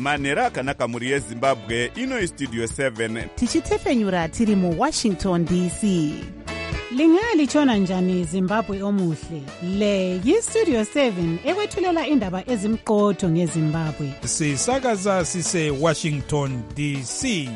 manhero akanaka mhuri yezimbabwe. Ino istudio 7 tichitefenyura tiri muwashington dc. Lingalitshona njani Zimbabwe omuhle? Le yistudio 7 ekwethulela indaba ezimqotho ngeZimbabwe. Sisakaza sise Washington DC.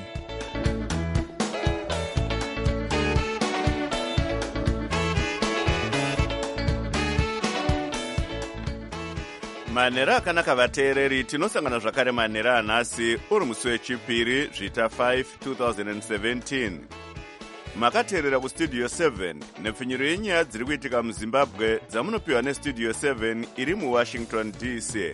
manhero akanaka vateereri, tinosangana zvakare manhero anhasi uri musi wechipiri zvita 5 2017. Makateerera kustudio 7 nepfinyiro yenyaya dziri kuitika muzimbabwe dzamunopiwa nestudio 7 iri muwashington dc.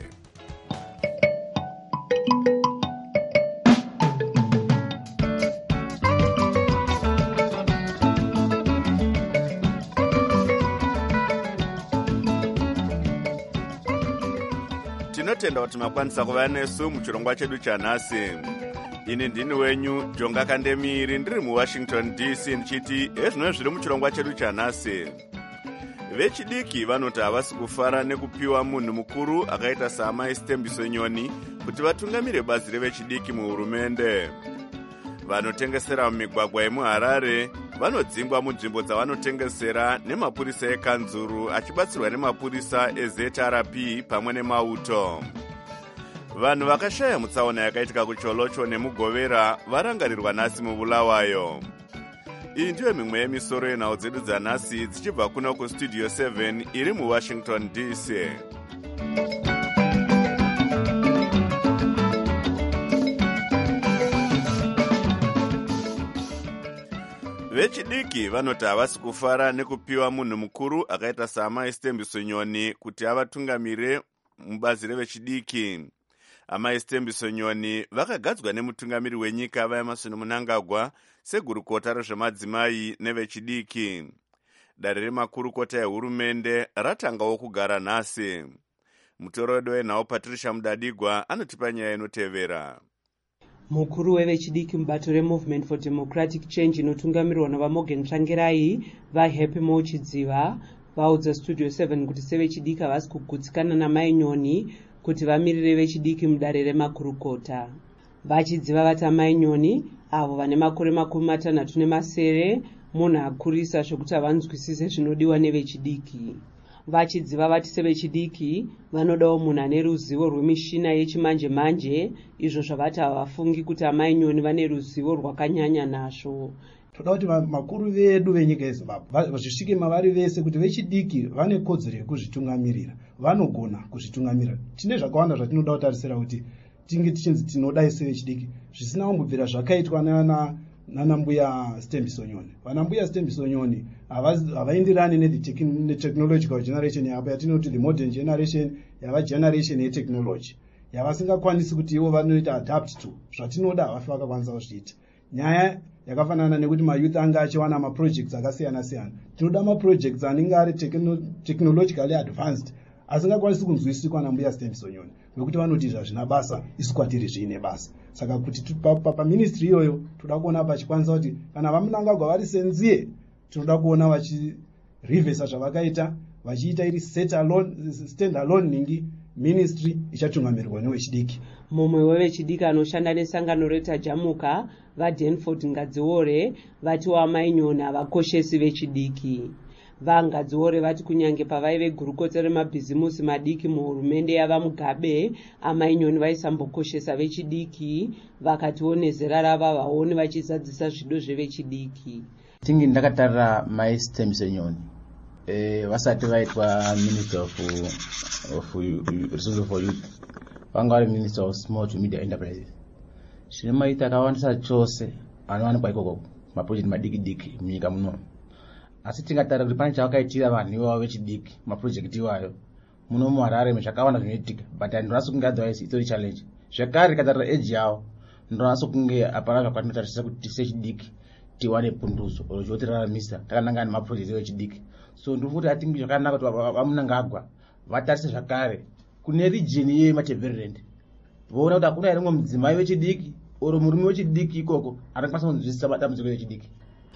Tinotenda kuti makwanisa kuva nesu muchirongwa chedu chanhasi. Ini ndini wenyu Jonga Kandemiri, ndiri muwashington dc ndichiti ezvino zviri muchirongwa chedu chanhasi. Vechidiki vanoti havasi kufara nekupiwa munhu mukuru akaita saamai Stembiso Nyoni kuti vatungamire bazi revechidiki muhurumende. Vanotengesera mumigwagwa yemuHarare vanodzingwa munzvimbo dzavanotengesera nemapurisa ekanzuru achibatsirwa nemapurisa eZRP pamwe nemauto. Vanhu vakashaya mutsaona yakaitika kuCholocho nemuGovera varangarirwa nhasi muBulawayo. Iyi ndiyo mimwe yemisoro yenhau dzedu dzanhasi dzichibva kuno kustudio 7 iri muwashington dc. Vechidiki vanoti havasi kufara nekupiwa munhu mukuru akaita saamai Stembiso Nyoni kuti avatungamire mubazi revechidiki. Amai Stembiso Nyoni vakagadzwa nemutungamiri wenyika vaEmmerson Mnangagwa segurukota rezvemadzimai nevechidiki. Dare remakurukota ehurumende ratangawo kugara nhasi. Mutorodo wenhau Patricia Mudadigwa anotipa nyaya inotevera. Mukuru wevechidiki mubato reMovement for Democratic Change inotungamirwa navaMorgan Tsvangirai vaHappy Mochidziva vaudza studio 7 kuti sevechidiki havasi kugutsikana namai Nyoni kuti vamirire vechidiki mudare remakurukota. Vachidziva vati amai Nyoni avo vane makore 60 munhu akurisa zvokuti havanzwisise zvinodiwa nevechidiki. Vachidziva vati sevechidiki vanodawo munhu ane ruzivo rwemishina yechimanje manje, izvo zvavati havafungi kuti amai Nyoni vane ruzivo rwakanyanya nazvo. Toda kuti makuru vedu venyika yeZimbabwe vazvisvike mavari vese kuti vechidiki vane kodzero yekuzvitungamirira, vanogona kuzvitungamirira. Tine zvakawanda zvatinoda kutarisira kuti tinge tichinzi tinoda ise vechidiki zvisina kumbobvira zvakaitwa nana mbuya Stembiso Nyoni. Vana mbuya Stembiso Nyoni havaenderani netechnological generation yapa yatinoti the modern generation yava generation yetechnology yavasingakwanisi kuti ivo vanoita adapt to zvatinoda havafi vakakwanisa kuzviita. Nyaya yakafanana nekuti mayouth anga achiwana maprojects akasiyana siyana. Tinoda maprojects anenge ari technologically advanced asingakwanisi kunzwisikwa nambuya Stembiso Nyoni nekuti vanoti zvazvina basa isu kwatiri zviine basa. Saka kuti paministry iyoyo toda kuona pachikwanisa kuti kana vaMnangagwa vari senziye tinoda kuona vachirivhesa zvavakaita vachiita iri stand alone ningi ministry ichatungamirwa nevechidiki. Mumwe wevechidiki anoshanda nesangano retajamuka vaDanford Ngadziore vati amai Nyoni havakoshesi vechidiki. VaNgadziore vati kunyange pavaive gurukota remabhizimusi madiki muhurumende yavaMugabe, amai Nyoni vaisambokoshesa vechidiki, vakatiwo nezera rava vaoni vachizadzisa zvido zvevechidiki. Tingi ndakatarira mai Stembiso Nyoni vasati vaitwa Minister of Resources for Youth, vanga vari Minister of Small to Medium Enterprises. Zvine maita akawandisa chose anowanikwa ikoko maprojekti madiki diki munyika muno. Asi tingatarira kuti pane chavakaitira vanhu ivavo vechidiki maprojekti iwayo muno muHarare zvakawanda zvinoitika, but handinonatso kunge otherwise itori challenge. Zvekare tikatarira eji yavo ndinonatso kunge hapana zvakatinotarisira kuti sechidiki tiwane punduso zvotirararamisa takanangana nemaprojekti echidiki. So ndinofuti atingi zvakanaka kuti vaMnangagwa vatarise zvakare kune region yeMatabeleland voona kuti hakuna rimwe mudzimai wechidiki oro murume wechidiki ikoko anokwanisa kunzwisisa matambudziko echidiki.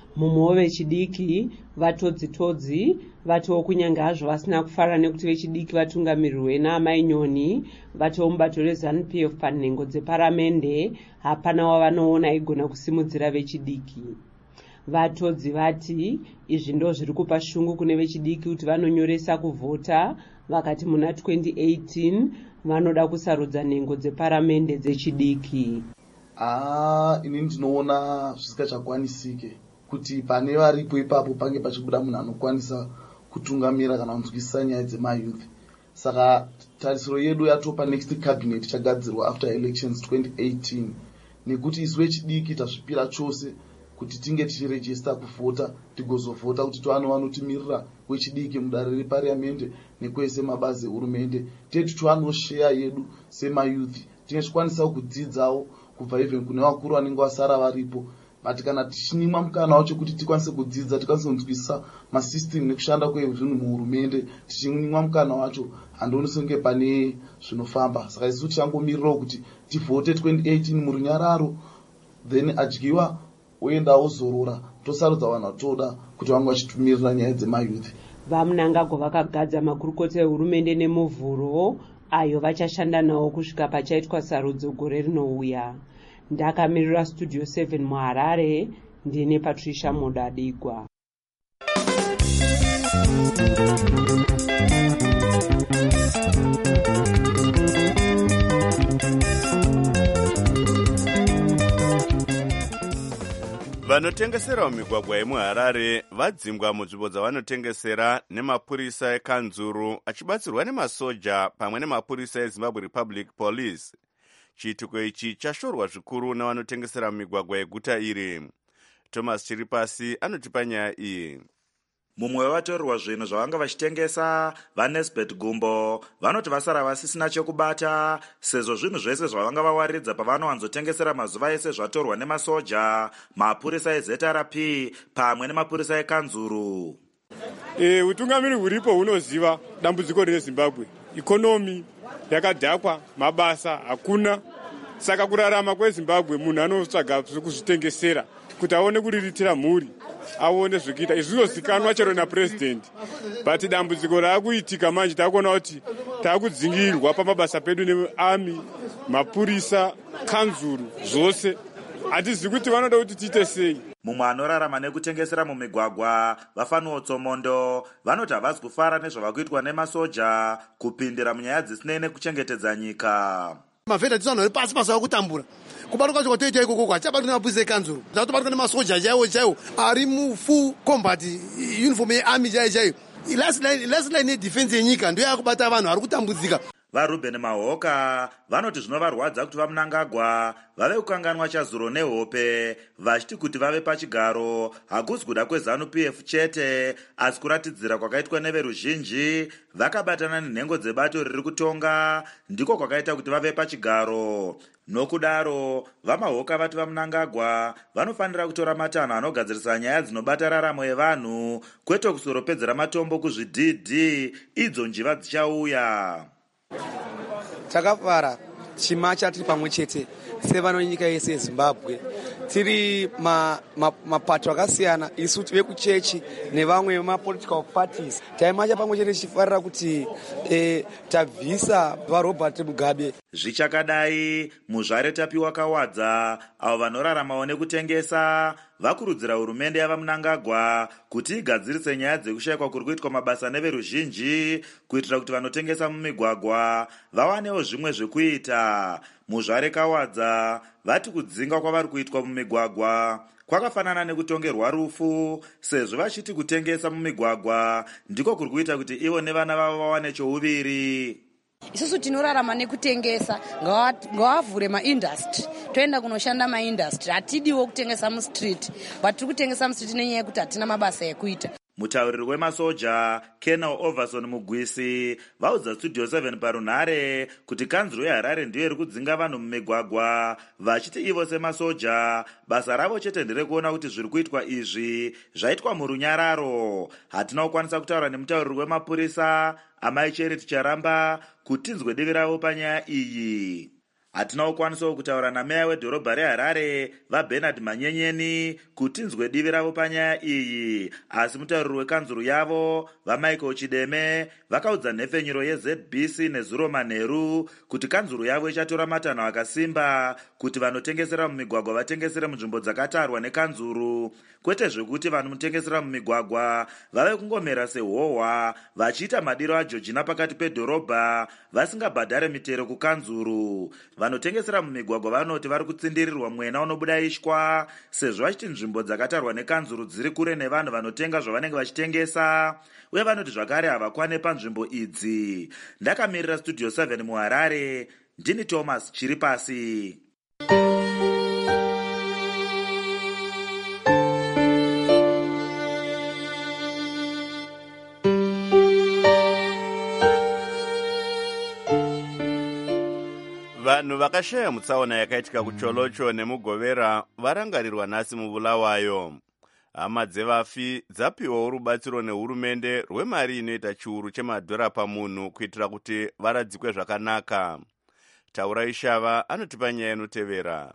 mumwewo vechidiki vatodzi vatiwo kunyange hazvo vasina kufara nekuti vechidiki vatungamirirwe naamai Nyoni, vatiwo mubato reZANU-PF panhengo dzeparamende hapana wavanoona aigona kusimudzira vechidiki. Vatodzi vati izvi ndo zviri kupa shungu kune vechidiki kuti vanonyoresa kuvhota, vakati muna 2018 vanoda kusarudza nhengo dzeparamende dzechidiki. Ini ndinoona zvisingachakwanisike kuti pane varipo ipapo pange pachibuda munhu anokwanisa kutungamira kana kunzwisisa nyaya dzemayouth. Saka tarisiro yedu yatopa next cabinet chagadzirwa after elections 2018 nekuti isu vechidiki tasvipira chose kuti tinge tichirejista kuvhota tigozovhota kuti tiwanotimirira wechidiki mudare repariamende nekwese mabazi ehurumende tetu tiwanosheya yedu semayouth tinge tikwanisa kudzidzawo kubva even kune vakuru vanenge vasara varipo, but kana tichinyimwa mukana wacho kuti tikwanise kudzidza tikwanise kunzwisisa masystem nekushanda kwezvinhu muhurumende, tichinyimwa mukana wacho handioni senge pane zvinofamba. Saka isu tichangomirirawo kuti tivhote 2018 murunyararo, then adyiwa oenda ozorora tosarudza vanhu vatoda kuti vange vachitumirira nyaya dzemayouth. VaMnangagwa vakagadza makurukota ehurumende nemuvhuro ayo vachashanda nawo kusvika pachaitwa sarudzo gore rinouya. Ndakamirira Studio 7 muHarare, ndine Patricia Modadigwa. Vanotengesera mumigwagwa yemuHarare vadzimbwa munzvimbo dzavanotengesera nemapurisa ekanzuru achibatsirwa nemasoja pamwe nemapurisa eZimbabwe Republic Police. Chiitiko ichi chashorwa zvikuru navanotengesera mumigwagwa yeguta iri. Thomas Chiripasi anotipa nyaya iyi. Mumwe wevatorirwa zvinhu zvavanga vachitengesa, vaNesbet Gumbo, vanoti vasara vasisina chekubata sezvo zvinhu zvese zvavanga vawaridza pavanowanzotengesera mazuva ese zvatorwa nemasoja, mapurisa eZRP pamwe nemapurisa ekanzuru. Utungamiri huripo hunoziva dambudziko reZimbabwe. Ikonomi yakadhakwa, mabasa hakuna. Saka kurarama kweZimbabwe munhu anotsvaga kuzvitengesera kuti aone kuriritira mhuri, aone zvokuita. Izvi zvinozikanwa chero napresident. But dambudziko raakuitika manje takuona kuti taakudzingirwa pamabasa pedu nearmy, mapurisa, kanzuru, zvose. Hatizivi kuti vanoda kuti tiite sei. Mumwe anorarama nekutengesera mumigwagwa, Vafanuo Tsomondo, vanoti havasi kufara nezvavakuitwa nemasoja kupindira munyaya dzisinei nekuchengetedza nyika. Mavhedha tisanhu ari pasi pasi vakutambura. Kubaruka chikotoita ikoko kwachabatwa nemapurisa ekanzuru. Dzatobatwa nemasoja chaiwo ari mufull combat uniform yearmy chaiyo. Last line yedefense yenyika ndiyo yakubata vanhu vari kutambudzika. VaRuben Mahoka vanoti zvinovarwadza kuti vaMnangagwa vave kukanganwa Chazuro neHope vachiti kuti vave pachigaro hakusi kuda kweZANU-PF chete asi kuratidzira kwakaitwa neveruzhinji vakabatana nenhengo dzebato riri kutonga ndiko kwakaita kuti vave pachigaro. Nokudaro vaMahoka vati vaMnangagwa vanofanira kutora matanho anogadzirisa nyaya dzinobata raramo yevanhu kwete kusoropedzera matombo kuzvidhidhi idzo njiva dzichauya. Takafara chima chatiri pamwe chete sevano nyika yese yeZimbabwe tiri mapato akasiyana isu vekuchechi nevamwe mapolitical parties taimacha pamwe chete tichifarira kuti tabvisa vaRobert Mugabe. Zvichakadai muzvare tapiwa kawadza avo vanoraramawo nekutengesa vakurudzira hurumende yavaMnangagwa kuti igadzirise nyaya dzekushayikwa kuri kuitwa mabasa neveruzhinji kuitira kuti vanotengesa mumigwagwa vawanewo zvimwe zvekuita. Muzvare kawadza vati kudzinga kwavari kuitwa mumigwagwa kwakafanana nekutongerwa rufu sezvo vachiti kutengesa mumigwagwa ndiko kuri kuita kuti ivo nevana vavo vawane chouviri. Isusu tinorarama nekutengesa, ngavavhure maindustry, toenda kunoshanda maindustry. Hatidiwo kutengesa mustreet, but tiri kutengesa mustreet nenyaya yekuti hatina mabasa ekuita. Mutauriri wemasoja Colonel Overson Mugwisi vaudza Studio 7 parunhare kuti kanzuro yeHarare ndiyo iri kudzinga vanhu mumigwagwa vachiti ivo semasoja basa ravo chete nderekuona kuti zviri kuitwa izvi zvaitwa murunyararo. Hatina kukwanisa kutaura nemutauriri wemapurisa Amai Charity Charamba kuti tinzwe divi ravo panyaya iyi. hatina kukwanisawo kutaura nameya wedhorobha reharare vabernard manyenyeni kuti nzwe divi ravo panyaya iyi, asi mutauriri wekanzuru yavo vamichael chideme vakaudza nhefenyuro yezbc nezuro manheru kuti kanzuru yavo ichatora matanho akasimba kuti vanotengesera mumigwagwa vatengesere munzvimbo dzakatarwa nekanzuru, kwete zvekuti vanotengesera mumigwagwa vave kungomera sehohwa vachiita madiro ajojina pakati pedhorobha vasingabhadhare mitero kukanzuru. Vanotengesera mumigwagwa vanoti vari kutsindirirwa mwena unobuda ishwa sezvo vachiti nzvimbo dzakatarwa nekanzuru dziri kure nevanhu vanotenga zvavanenge vachitengesa, uye vanoti zvakare havakwane panzvimbo idzi. Ndakamirira studio 7 muharare, ndini Thomas Chiripasi. Vanhu vakashaya mutsaona yakaitika kuCholocho nemugovera varangarirwa nhasi mubulawayo. Hama dzevafi dzapiwawo rubatsiro nehurumende rwemari inoita chiuru chemadhora pamunhu kuitira kuti varadzikwe zvakanaka. Taurai Shava anotipa nyaya inotevera.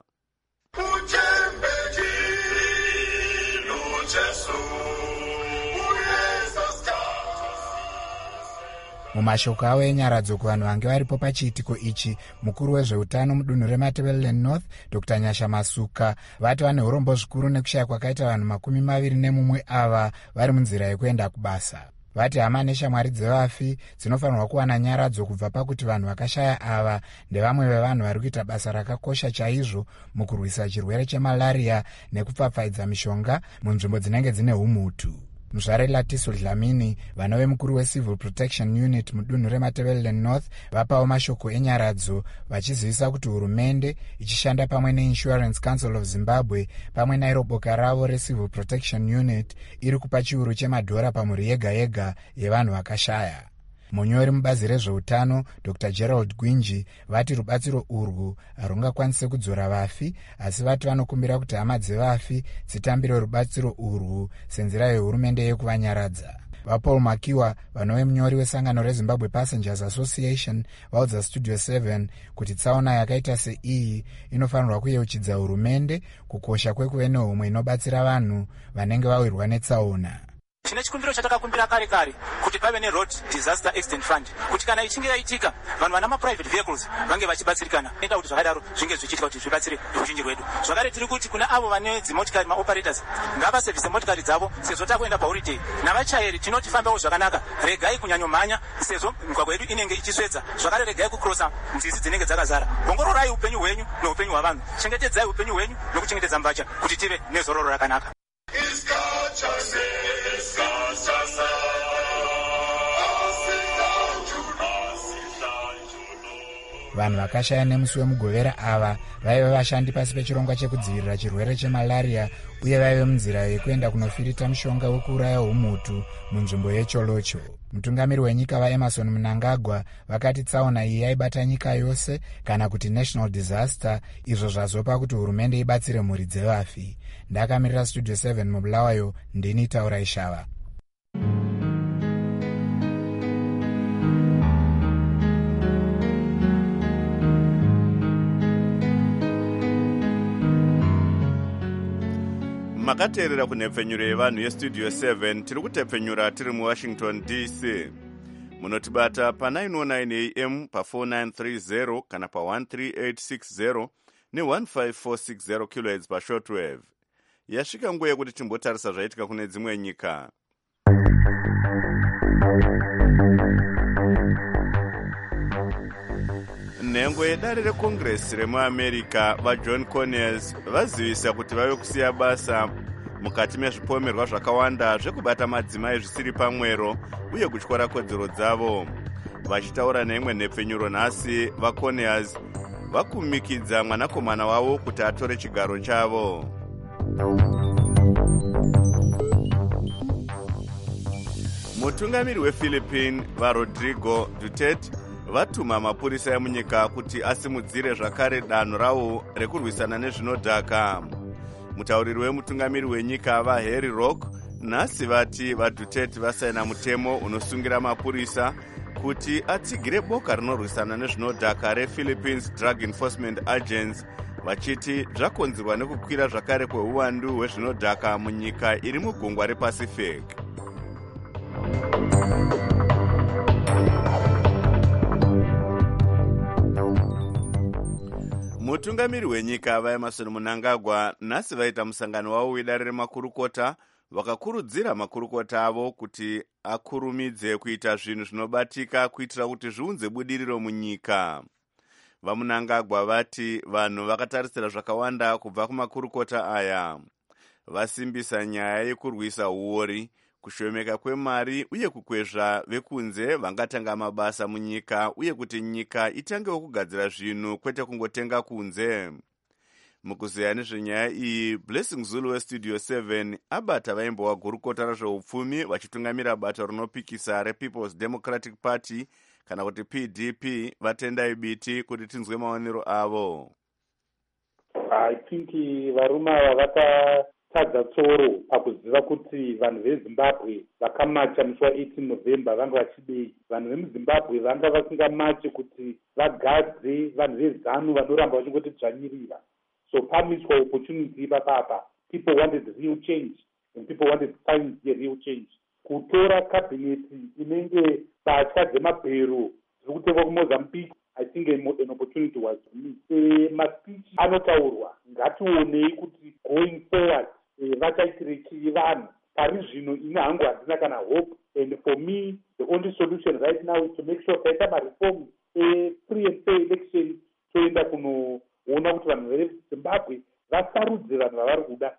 Mumashoko avo enyaradzo kuvanhu vange varipo pachiitiko ichi, mukuru wezveutano mudunhu reMatabeleland North Dr. Nyasha Masuka vati vane urombo zvikuru nekushaya kwakaita vanhu 21 ava vari munzira yekuenda kubasa. Vati hama neshamwari dzevafi dzinofanirwa kuwana nyaradzo kubva pakuti vanhu vakashaya ava ndevamwe vevanhu vari kuita basa rakakosha chaizvo mukurwisa chirwere chemalaria nekupfapfaidza mishonga munzvimbo dzinenge dzine umhutu. Muzvare Latiso Dlamini, vanove mukuru weCivil Protection Unit mudunhu reMatabeleland North, vapawo mashoko enyaradzo vachizivisa kuti hurumende ichishanda pamwe neInsurance Council of Zimbabwe pamwe nairo boka ravo reCivil Protection Unit iri kupa chiuru chemadhora pamhuri yega yega yevanhu vakashaya. Munyori mubazi rezveutano Dr. Gerald Gwinji vati rubatsiro urwu harungakwanise kudzora vafi, asi vati vanokumbira kuti hama dzevafi dzitambire rubatsiro urwu senzira yehurumende yekuvanyaradza. VaPaul Makiwa, vanove munyori wesangano reZimbabwe Passengers Association, vaudza Studio 7 kuti tsaona yakaita seiyi inofanirwa kuyeuchidza hurumende kukosha kwekuve nehumwe inobatsira vanhu vanenge vawirwa netsaona. Chine chikumbiro chatakakumbira kare kare kuti pave neRoad Disaster Accident Fund kuti kana ichinge yaitika vanhu vana maprivate vehicles vange vachibatsirikana. Enda kuti zvakadaro zvinge zvichiitika kuti zvibatsire ruzhinji rwedu. Zvakare tiri kuti kuna avo vane dzimotikari maoperators ngavasevhise motikari dzavo sezvo takuenda paholiday, navachairi tinoti fambawo zvakanaka, regai kunyanyomhanya sezvo migwagwa yedu inenge ichisvedza. Zvakare regai kukrosa nzizi dzinenge dzakazara. Ongororai upenyu hwenyu neupenyu hwavanhu, chengetedzai upenyu hwenyu nekuchengetedza mbacha kuti tive nezororo rakanaka. Vanhu vakashaya nemusi wemugovera ava vaive vashandi pasi pechirongwa chekudzivirira chirwere chemalaria uye vaive munzira yekuenda kunofirita mushonga wekuuraya umhutu munzvimbo yeCholocho. Mutungamiri wenyika vaEmerson Mnangagwa vakati tsaona iyi yaibata nyika yose kana kuti national disaster, izvo zvazopa kuti hurumende ibatsire mhuri dzevafi. Ndakamirira Studio 7 mubulawayo, ndini Taurai Shava. Makateerera kunhepfenyuro yevanhu yestudio 7 tiri kutepfenyura tiri muWashington DC. Munotibata pa909 AM pa4930 kana pa13860 ne15460 kHz pashortwave. Yasvika nguva yekuti timbotarisa zvaitika kune dzimwe nyika. Nhengo yedare rekongresi remuAmerica vaJohn Conyers vazivisa kuti vave kusiya basa mukati mezvipomerwa zvakawanda zvekubata madzimai zvisiri pamwero uye kutyora kodzero dzavo. Vachitaura neimwe nhepfenyuro nhasi, vaConyers vakumikidza mwanakomana wavo kuti atore chigaro chavo. Mutungamiri wePhilippine vaRodrigo Duterte vatuma mapurisa emunyika kuti asimudzire zvakare danho ravo rekurwisana nezvinodhaka. Mutauriri wemutungamiri wenyika vaHarry Roque nhasi vati vaduterte vasaina mutemo unosungira mapurisa kuti atsigire boka rinorwisana nezvinodhaka rephilippines drug enforcement agents, vachiti zvakonzerwa nekukwira zvakare kweuwandu hwezvinodhaka munyika iri mugungwa repacific. Mutungamiri wenyika vaEmmerson Mnangagwa nhasi vaita musangano wavo wedare remakurukota, vakakurudzira makurukota avo kuti akurumidze kuita zvinhu zvinobatika kuitira kuti zviunze budiriro munyika. VaMnangagwa vati vanhu vakatarisira zvakawanda kubva kumakurukota aya. Vasimbisa nyaya yekurwisa uori, kushomeka kwemari uye kukwezva vekunze vangatanga mabasa munyika, uye kuti nyika itangewo kugadzira zvinhu kwete kungotenga kunze. Mukuzeya nezvenyaya iyi, Blessing Zulu weStudio 7 abata vaimbowa gurukota rezveupfumi vachitungamira bato rinopikisa rePeople's Democratic Party kana kuti PDP vatendai biti kuti tinzwe maonero avo. I think varume ava vakatadza tsoro pakuziva kuti vanhu veZimbabwe vakamacha musi wa18 November vanga vachidei. Vanhu vemuZimbabwe vanga vasingamache kuti vagadze vanhu veZanu vanoramba vachingoti dzvanyirira. So pamiswa opportunity papapa. People wanted real change and people wanted to find the real change. Kutora cabinet inenge patya dzemabhero dziri kutengwa kuMozambique, I think an opportunity was missed. Maspeech anotaurwa ngationei kuti going forward vachaitire chii vanhu. Pari zvino ine hangu handina kana hope, and for me the only solution right now is to make sure taita mareform free and fair election toenda kunoona kuti vanhu veZimbabwe vasarudze vanhu vavari kuda.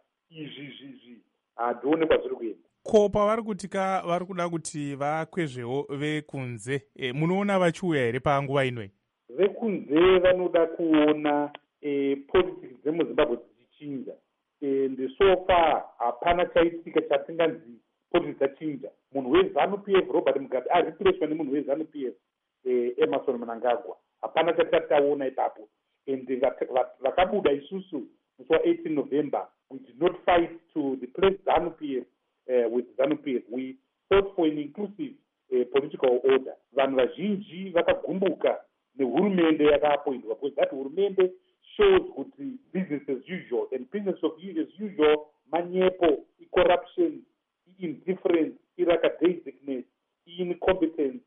Izvi handionekwa zviri kuenda. Ko pavari kutika vari kuda kuti vakwezvewo vekunze, munoona vachiuya here panguva inoi? Vekunze vanoda kuona politics dzemuZimbabwe dzichichinja, and so far hapana chaitika chatinganzi politics dzachinja. Munhu weZanu-PF Robert Mugabe arireplacwa nemunhu weZanu-PF Emmerson Mnangagwa. Hapana chatataona ipapo, and vakabuda isusu musi wa18 November, we did not fight to replace ZANU-PF with ZANU-PF. We fought for an inclusive political order. Vanhu vazhinji vakagumbuka nehurumende yakaappointwa, because that hurumende shows kuti business as usual, and business as usual manyepo, corruption, indifference, iracadaisicness, incompetence,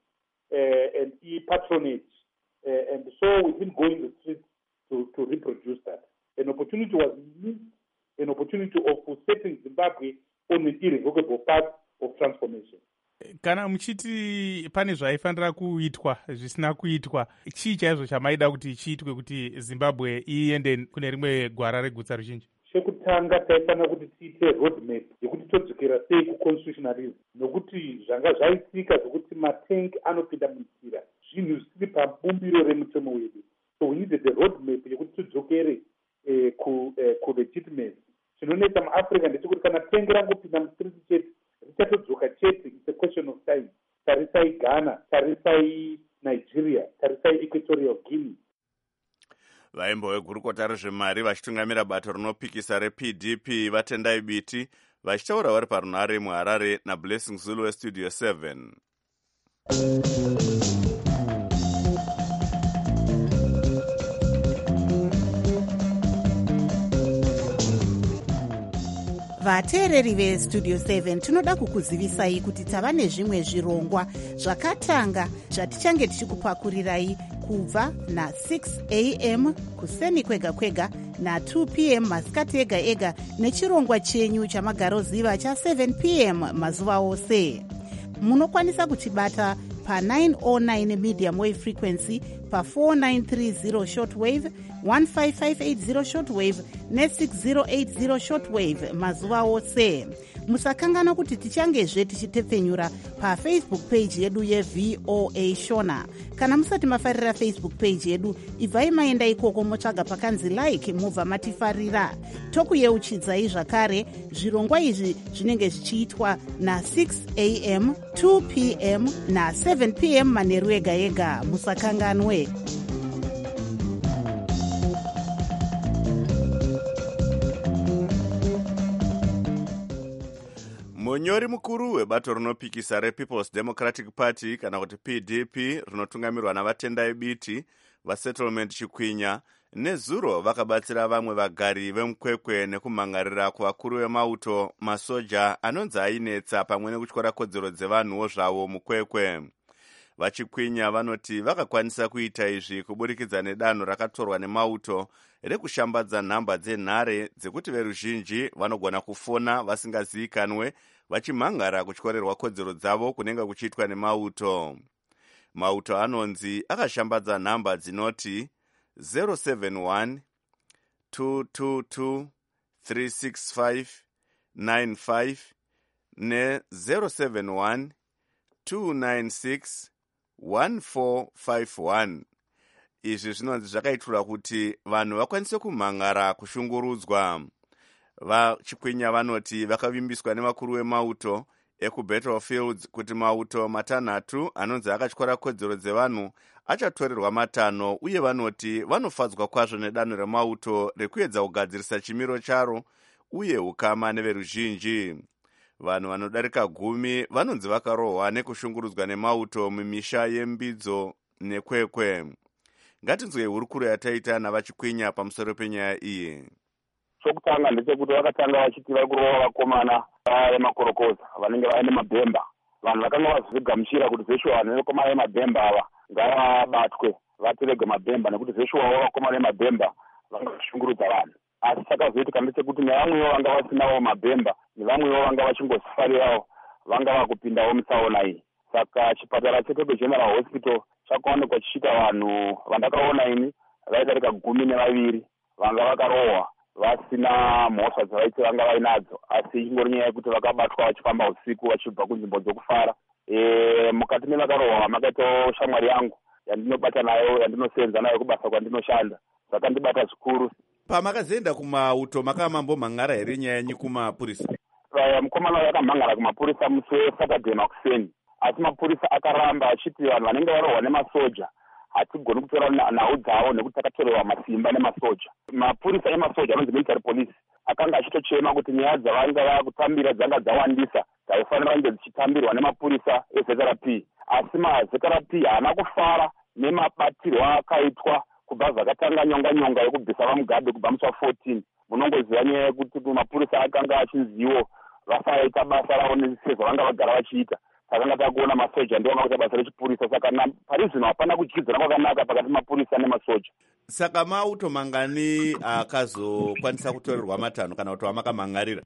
and patronage, and so we didn't go in the streets to reproduce that. An opportunity was missed, an opportunity of setting Zimbabwe on an irrevocable path of transformation. Kana muchiti pane zvaifanira kuitwa zvisina kuitwa, chii chaizvo chamaida kuti chiitwe kuti Zimbabwe iende kune rimwe gwara regutsa ruzhinji? Chekutanga taifanira kuti tiite roadmap yekuti todzokera sei kuconstitutionalism, nokuti zvanga zvaitika zvokuti matank anopinda munzira, zvinhu zvisiri pabumbiro remutemo wedu. So we needed a roadmap yekuti tidzokere kulegitimacy. Chinonetsa muAfrica ndechekuti kana tengi rangopinda mustriti chete richatodzoka chete. It's a question of time. Tarisai Ghana, tarisai Nigeria, tarisai Equatorial Guinea. Vaimbo vegurukota rezvemari vachitungamira bato rinopikisa rePDP vatendai biti vachitaura vari parunhare muHarare naBlessing Zulu weStudio 7. vateereri veStudio 7 tinoda kukuzivisai kuti tava nezvimwe zvirongwa zvakatanga zvatichange tichikupakurirai kubva na6 am kuseni kwega kwega na2 pm masikati ega ega nechirongwa chenyu chamagaroziva cha7 pm mazuva ose. Munokwanisa kutibata pa909 medium wave frequency, pa4930 shortwave, 15580 shortwave ne6080 shortwave mazuva ose. Musakangana kuti tichangezve tichitepfenyura pafacebook page yedu yeVOA Shona. Kana musati mafarira Facebook page yedu, ibvai maenda ikoko motsvaga pakanzi like mubva matifarira. Tokuyeuchidzai zvakare zvirongwa izvi zvinenge zvichiitwa na6 am, 2 pm na7 pm manheru ega ega. Musakanganwe. munyori mukuru webato rinopikisa rePeople's Democratic Party kana kuti PDP rinotungamirwa navatendai biti vasettlement Chikwinya nezuro vakabatsira vamwe vagari vemukwekwe nekumangarira kuvakuru vemauto masoja anonzi ainetsa pamwe nekutyora kodzero dzevanhuwo zvavo mukwekwe. VaChikwinya vanoti vakakwanisa kuita izvi kuburikidza nedanho rakatorwa nemauto rekushambadza nhamba dzenhare dzekuti veruzhinji vanogona kufona vasingazivikanwe vachimhangara kutyorerwa kodzero dzavo kunenge kuchiitwa nemauto. Mauto anonzi akashambadza nhamba dzinoti 071 222 365 95 ne 071 296 1451. Izvi zvinonzi zvakaitirwa kuti vanhu vakwanise kumhangara kushungurudzwa. VaChikwinya vanoti vakavimbiswa nevakuru vemauto ekuBattlefields kuti mauto matanhatu anonzi akatyora kodzero dzevanhu achatorerwa matano, uye vanoti vanofadzwa kwazvo nedanho remauto rekuedza kugadzirisa chimiro charo uye ukama neveruzhinji. Vanhu vanodarika 10 vanonzi vakarohwa nekushungurudzwa nemauto mumisha yeMbidzo neKwekwe. Ngatinzwei hurukuro yataita navaChikwinya pamusoro penyaya iyi. Chokutanga ndechekuti vakatanga vachiti vari kurova vakomana vemakorokoza vanenge vaine mabhemba. Vanhu vakanga vazvigamuchira kuti zveshuwa vanhu vekomana vemabhemba ava ngavabatwe vatirege mabhemba, nekuti zveshuwawo vakomana vemabhemba vangashungurudza vanhu. Asi chakazoitika ndechekuti nevamwewo vanga vasinawo mabhemba nevamwewo vanga vachingosifarirawo vanga vakupindawo mutsaona iyi. Saka chipatara cheKwekwe General Hospital chakaonekwa chichiita vanhu vandakaona ini vaidarika 12 vanga vakarohwa vasina mhosva dzavaiti vanga vainadzo, asi ingori nyaya yekuti vakabatwa vachifamba usiku vachibva kunzvimbo dzokufara. Mukati mevakarohwa makaitawo shamwari yangu yandinobata nayo yandinosenza nayo kubasa kwandinoshanda, zvakandibata zvikuru. Pamakazoenda kumauto makamambomhangara here nyaya yenyu kumapurisa? Mukomana yakamhangara kumapurisa musi weSaturday makuseni, asi mapurisa akaramba achiti vanhu vanenge varohwa nemasoja hatigoni kutora nhau dzavo nekuti takatorerwa masimba nemasoja. Mapurisa emasoja anonzi military police akanga achitochema kuti nyaya dzavanga vakutambira dzanga dzawandisa dzaifanira kunge dzichitambirwa nemapurisa eZRP, asi maZRP haana kufara nemabatirwo akaitwa kubva zvakatanga nyonga yekubvisa vamugabe kubva musi wa14. Munongoziva nyaya yekuti mapurisa akanga achinziwo vasaita basa ravo nesezvo vanga vagara vachiita. Takanga takuona masoja ndiwo akaita basa rechipurisa, saka pari zvino hapana kudyidzana kwakanaka pakati mapurisa nemasoja. Saka mauto mangani akazokwanisa kutorerwa matano kana kuti wamakamhangarira?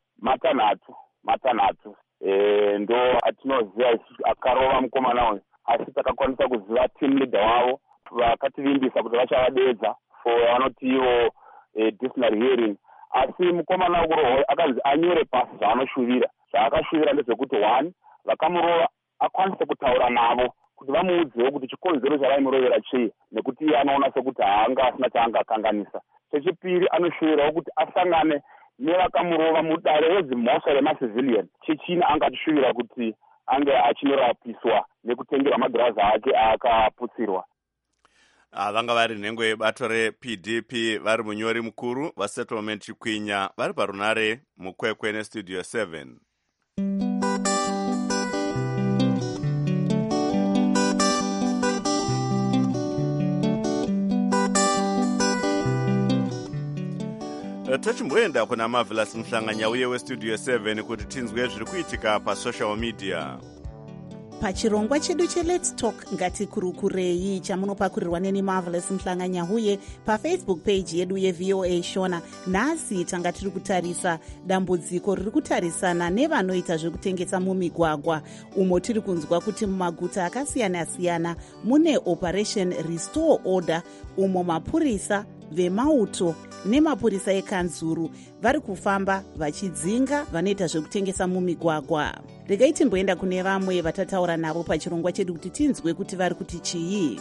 Matanhatu. Ndo atinoziva akarova mukomana uyu, asi takakwanisa kuziva team leader wavo vakativimbisa kuti vachavadedza for vanoti ivo disciplinary hearing. Asi mukomana wekurohwa akanzi anyore pasi zvaanoshuvira. Zvaakashuvira ndezvekuti 1 vakamurova akwanise kutaura navo kuti vamuudzewo kuti chikonzero chavaimurovera chii, nekuti iye anoona sekuti haanga asina chaangakanganisa. Chechipiri anoshuvirawo kuti asangane nevakamurova mudare redzimhosva remacivilian. Chechina anga achishuvira kuti ange achinorapiswa nekutengerwa magirazi ake akaputsirwa. Vanga vari nhengo yebato rePDP vari munyori mukuru vasettlement Chikwinya vari parunare mukwekwe nestudio 7. Tochimboenda kuna Marvelous Mhlanganya uye westudio 7 kuti tinzwe zviri kuitika pasocial media. Pachirongwa chedu cheLet's Talk ngatikurukurei chamunopakurirwa neni Marvelous Mhlanganya uye paFacebook page yedu yeVOA Shona. Nhasi tanga tiri kutarisa dambudziko riri kutarisana nevanoita zvekutengesa mumigwagwa, umo tiri kunzwa kuti mumaguta akasiyana-siyana mune Operation Restore Order, umo mapurisa vemauto nemapurisa ekanzuru vari kufamba vachidzinga vanoita zvekutengesa mumigwagwa. Regai timboenda kune vamwe vatataura navo pachirongwa chedu kuti tinzwe kuti vari kuti chii.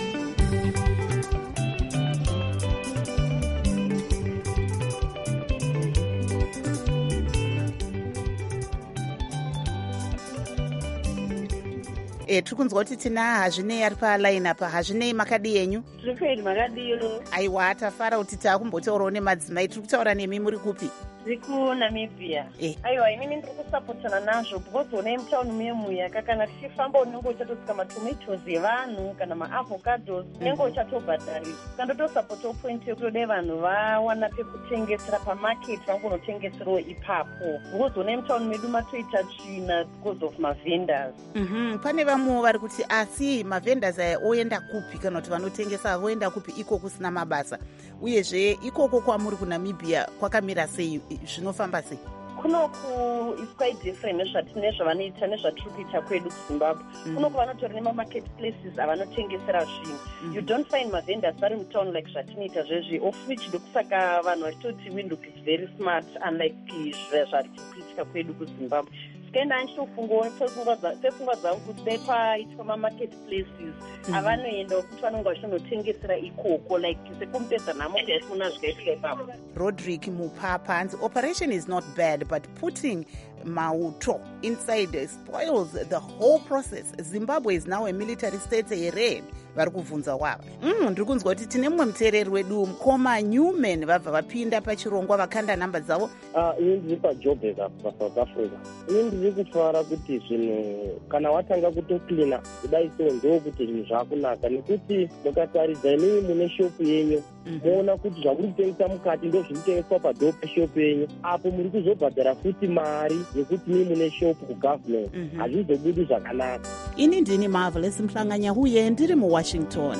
Tiri kunzwa kuti tina Hazvinei ari paline apa. Hazvinei, makadi yenyu? Tiri makadiyo. Aiwa, tafara kuti taakumbotaurawo nemadzimai. Tiri kutaura nemi, muri kupi? ZikuNamibia. Aiwa, inini ndiri kusapotana nazvo because one mutauni memuyaka kana tichifamba unenge uchatotsika matomatoes evanhu kana maavocados unenge uchatobhadharisa. Kandotosapotao point yekutodai vanhu vawana pekutengesera pamarket vangonotengeserawo ipapo because one mutauni medu matoita tsvina because of mavendors. Pane vamwe vari kuti asi mavendors aya oenda kupi kana kuti vanotengesa voenda kupi iko kusina mabasa, uyezve ikoko kwamuri kuNamibia kwakamira sei, zvinofamba sei? Kunoku is quite different nezvavanoita nezvatiri kuita kwedu kuZimbabwe. Kunoku vanotori nemamarket places avanotengesera zvinhu. You don't find mavendors vari mutown like zvatinoita zvezvi, of which ndokusaka vanhu vachitoti Windhoek is very smart unlike zvari kuitika kwedu kuZimbabwe. Tikaenda anchitofungawo pfungwa dzavo kuti dai paitwa mamarket places avanoendawo kuti vanonge vachinotengesera ikoko like sekumupedza nhamo yaisina zvikaisika ipapo. Roderick Mupapa anzi operation is not bad but putting mauto inside spoils the whole process. Zimbabwe is now a military state here. Vari kubvunza wava ndiri kunzwa kuti tine mumwe muteereri wedu mukoma Newman vabva vapinda pachirongwa vakanda nhamba dzavo. Ini ndiri paJoburg paSouth Africa. Ini ndiri kufara kuti zvinhu kana watanga kutoklina kudai so ndokuti zvinhu zvakunaka, nekuti mukataridza inini mune shopu yenyu moona kuti zvamuri kutengesa mukati ndo zviri kutengeswa padhoo peshopu yenyu, apo muri kuzobhadhara futi mari yekuti nii mune shopu kugovernment, hazvizobudi zvakanaka. Ini ndini Marvelous Mhlanganya huye ndiri muWashington.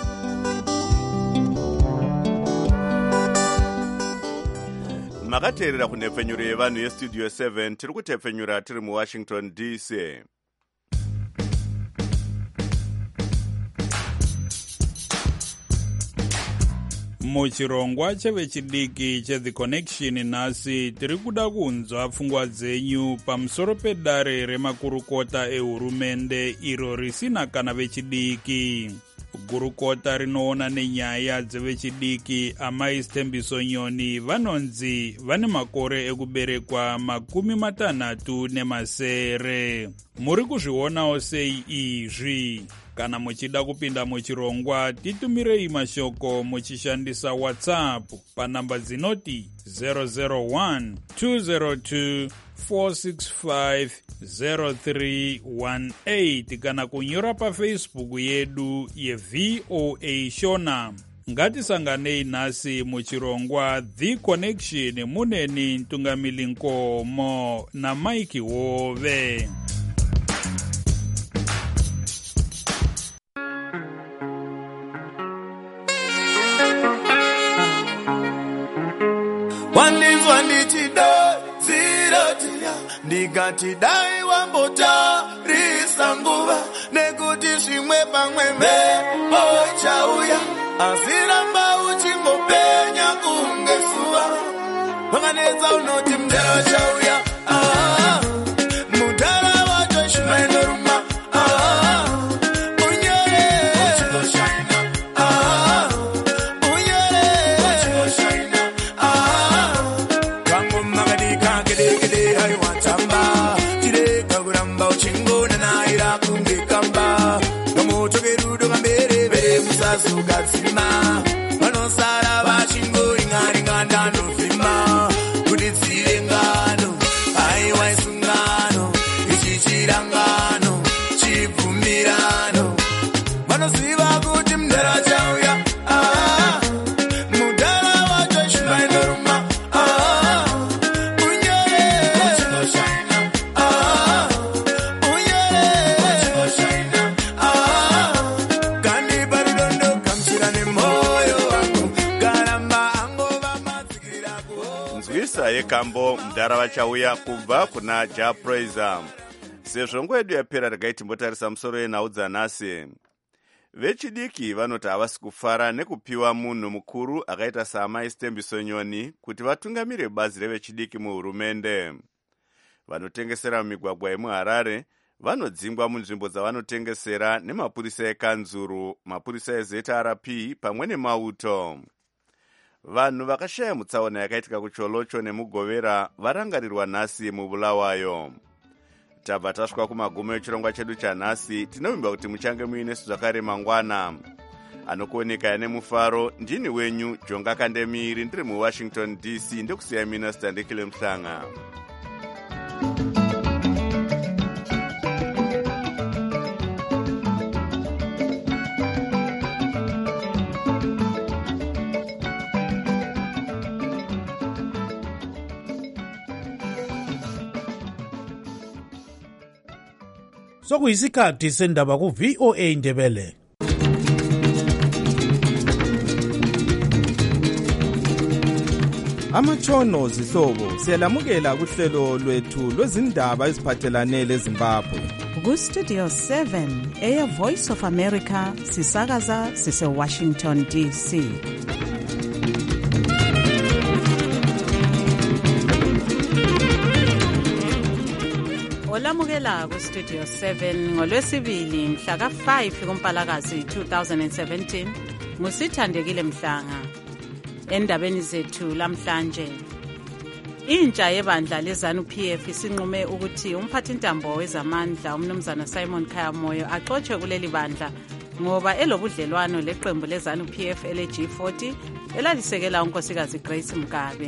makateerera kunhepfenyuro yevanhu yestudio 7 tiri kutepfenyura tiri muWashington DC. Muchirongwa chevechidiki cheThe Connection nhasi tiri kuda kunzwa pfungwa dzenyu pamusoro pedare remakurukota ehurumende iro risina kana vechidiki. Gurukota rinoona nenyaya dzevechidiki amai Stembiso Nyoni vanonzi vane makore ekuberekwa 60 muri kuzvionawo sei izvi? Kana muchida kupinda muchirongwa titumirei mashoko muchishandisa WhatsApp panhamba dzinoti 001 202 4650318 kana kunyora paFacebook yedu yeVOA Shona. Ngatisanganei nhasi muchirongwa The Connection muneni Ntungamili Nkomo na Mike Hove. Ndigati dai wambotarisa nguva nekuti zvimwe pamwe mhepo chauya asiramba uchingopenya kunge zuva wakanetsa unoti mudhara chauya mudhara wacho shumainoruma unyore uchingoshaina unyore uchingoshaina kango magadika gedegede haiwa sugadzima vanosara vachingoringaringa ndanovhima kuti dzive ngano aiwa isungano ichi chirangano chibvumirano vanoziva kuti mudhara chauya mudhara wacho shumainoruma unyore uchingoshaina unyore uchingoshaina nzwisa yekambo mudhara vachauya kubva kuna Japraiser. Sezvo nguva yedu yapera regai timbotarisa musoro yenhau dzanhasi. Vechidiki vanoti havasi kufara nekupiwa munhu mukuru akaita saamai Stembiso Nyoni kuti vatungamire bazi revechidiki muhurumende. Vanotengesera mumigwagwa yemuHarare vanodzingwa munzvimbo dzavanotengesera nemapurisa ekanzuru, mapurisa eZRP pamwe nemauto. Vanhu vakashaya mutsaona yakaitika kuCholocho nemuGovera varangarirwa nhasi mubulawayo. Tabva tasvika kumagumo echirongwa chedu chanhasi. Tinovimba kuti muchange muinesu zvakare mangwana. anokuoneka nemufaro. Ndini wenyu Jonga Kandemiri, ndiri muWashington DC. Ndikusiya mina Standekile Mhlanga. Sokuyisikhathi sendaba ku-VOA Indebele. Amatshono zihlobo siyalamukela kuhlelo lwethu lwezindaba eziphathelane leZimbabwe. Ku-Studio 7 Air Voice of America sisakaza sise-Washington DC. Olamukela ku-Studio 7 ngolwesibili mhla ka-5 kuMpalakazi 2017 ngusithandekile Mhlanga. Endabeni zethu lamhlanje, intsha yebandla leZANU-PF isinqume ukuthi umphathintambo wezamandla umnumzana Simon Khayamoyo axotshwe kuleli bandla ngoba elobudlelwano leqembu leZANU-PF ele-G40 elalisekela unkosikazi Grace Mugabe.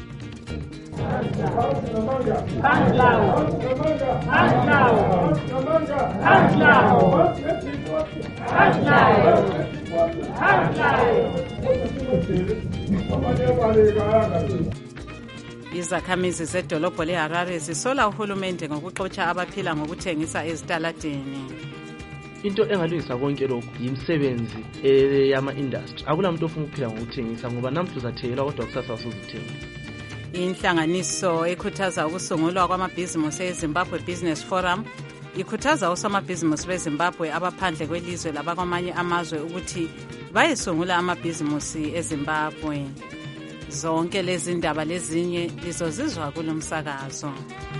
Izakhamizi zedolobho leHarare zisola uhulumende ngokuxotsha abaphila ngokuthengisa ezitaladeni. Into engalungisa konke lokhu yimisebenzi yama-industry. Akulamuntu ofuna ukuphila ngokuthengisa ngoba namhla uzathengela kodwa kusasa usuzithengisa. Inhlanganiso ekhuthaza ukusungulwa kwamabhizinisi eZimbabwe Business Forum ikhuthaza osomabhizinisi beZimbabwe abaphandle kwelizwe labakwamanye amazwe ukuthi bayesungula amabhizinisi eZimbabwe. Zonke lezi ndaba lezinye lizozizwa kulo msakazo.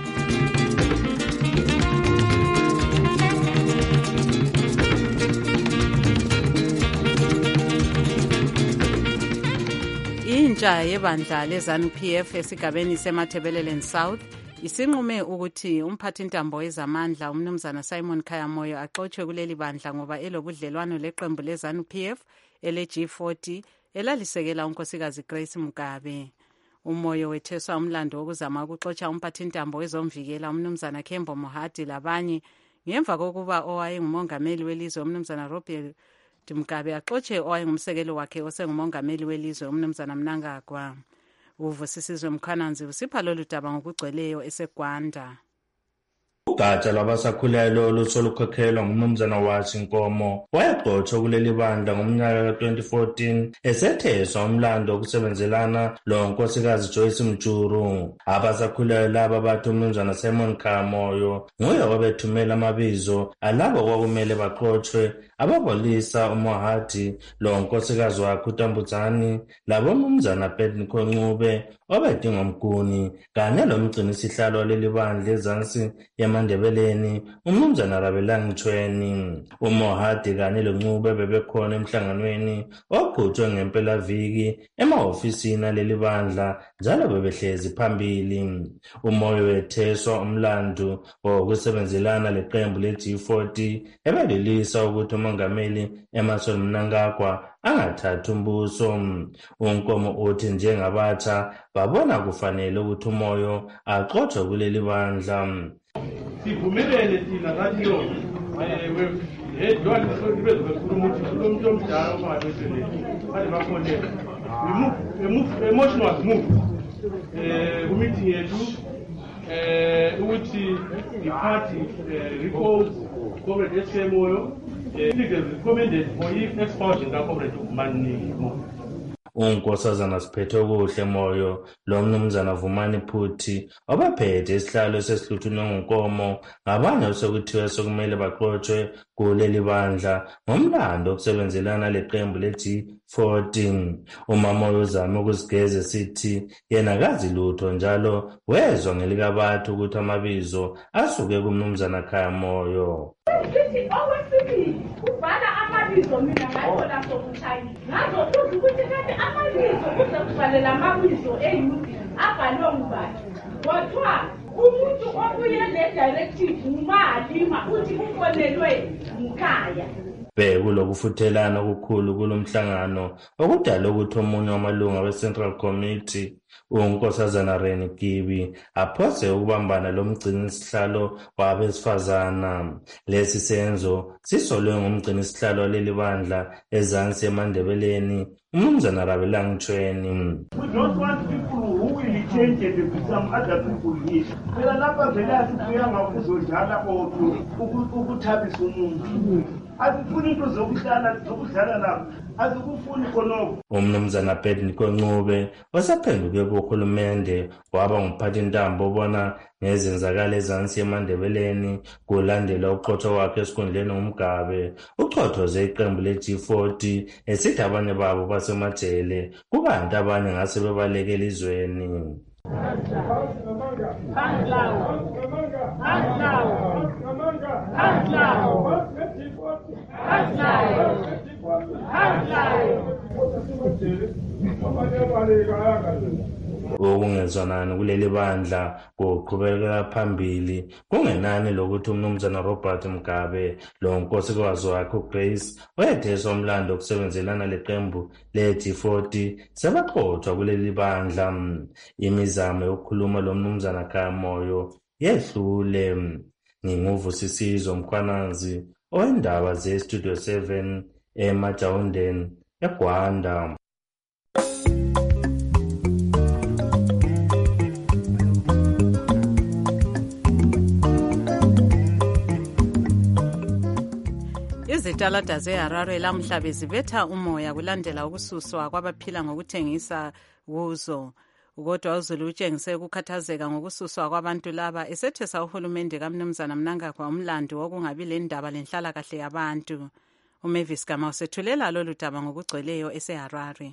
Intsha yebandla leZANU-PF esigabeni seMatabeleland South isinqume ukuthi umphathintambo wezamandla umnumzana Simon Khayamoyo axotshwe kuleli bandla ngoba elobudlelwano leqembu leZANU-PF ele-G40 elalisekela unkosikazi Grace Mugabe. Umoyo wetheswa umlando wokuzama ukuxotsha umphathintambo wezomvikela umnumzana Kembo Mohadi labanye ngemva kokuba owayengumongameli welizwe umnumzana Robert Mugabe axotshe owayengumsekelo wakhe osengumongameli welizwe umnumzana Mnangagwa. Uvusisizwe Mkhananzi usipha lolu daba ngokugcweleyo eseGwanda. Ugatsha lwabasakhulayo olusolukhokhela ngumnumzana Washinkomo wayaxotshwa kuleli bandla ngomnyaka ka-2014 esetheswa umlando wokusebenzelana lo nkosikazi Joyce Mjuru. Abasakhulayo laba bathi umnumzana Simon Khayamoyo nguye owabethumela amabizo alabo okwakumele baxotshwe ababolisa uMohadi lo nkosikazi wakhe uTambudzani labo umnumzana Bedniko Ncube obedinga umguni kanye lomgcini sihlalo waleli bandla ezansi yamandebeleni umnumzana Rabelang Mchweni. uMohadi kanye loNcube bebekhona emhlanganweni oqhutshwe ngempelaviki emahofisini aleli bandla njalo bebehlezi phambili. Umoyo wetheswa umlando wokusebenzelana leqembu le-G40 ebelilisa ukuthi umongameli Emmerson Mnangagwa angathatha umbuso. uNkomo uthi njengabatsha babona kufanele ukuthi umoyo axotshwe kuleli bandla. Sivumelene thina ngathi lo hedwa nibezo bekhuluma ukuthi kulomuntu omdala ongabezeleli bathi bafonela emotion was moved ku-meeting yethu ukuthi i-party recalls Comrade S.K. Moyo it is recommended for expulsion ka-Comrade Manimo. unkosazana Siphethe Kuhle Moyo lo mnumzana Vumani Phuthi obaphethe isihlalo esesihluthunwe nguNkomo ngabanye osekuthiwa sokumele baxotshwe kuleli bandla ngomlando okusebenzelana leqembu le-G40. uMamoyo uzame ukusigeza sithi yena kazi lutho njalo wezwa ngelikabathi ukuthi amabizo asuke kumnumzana Khayamoyo. Ubhala amabizo mina ngayibona sokuthayini ngazobuza ukuthi kanti amabizo kuze kufanele amabizo eyuthi abhalwe ngubani. Kodwa umuntu obuye ne-directive umalima uthi kufonelwe mkhaya. Kulokufuthelana okukhulu kulomhlangano okudala ukuthi omunye wamalunga we-Central Committee uNkosazana Reni Kibi aphose ukubambana lomgcinisihlalo wabesifazana. Lesi senzo sisolwe ngumgcinisihlalo waleli bandla ezansi eMandebeleni uMnumzana Rabelang Chweni. We don't want people who will change and become other people here. Phela lapha vele asibuya ngakuzodlala ukuthabisa umuntu. Asifuni into zokudlala lapha. Asikufuni khonoko. uMnumzana Bedniko Ncube wasaphenduke kuhulumende waba ngumphathintambo obona ngezenzakalo ezansi eMandebeleni kulandela uqotho wakhe esikhundleni uMgabe. Uqothoze iqembu le-G40 esithi abanye babo basemajele kukanti abanye ngase bebaleke elizweni. Ukungezwanani kuleli bandla kuqhubekela phambili kungenani lokuthi uMnumzana Robert Mugabe lo nkosikazi wakhe uGrace wayetheswa umlando okusebenzelana leqembu le-G40 sebaqothwa kuleli bandla. Imizamo yokukhuluma lo Mnumzana Khayamoyo yehlule. Nginguvusisizo Mkhwanazi owendaba ze-Studio 7 eMajawundeni eGwanda. Izitalada zeHarare lamhla bezibetha umoya kulandela ukususwa kwabaphila ngokuthengisa kuzo. Kodwa uZulu utshengise ukukhathazeka ngokususwa kwabantu laba esethesa uhulumende kaMnumzana Mnangagwa umlando wokungabi lendaba lenhlalakahle yabantu. uMavis Gama usethulela lolu daba ngokugcweleyo eseHarare.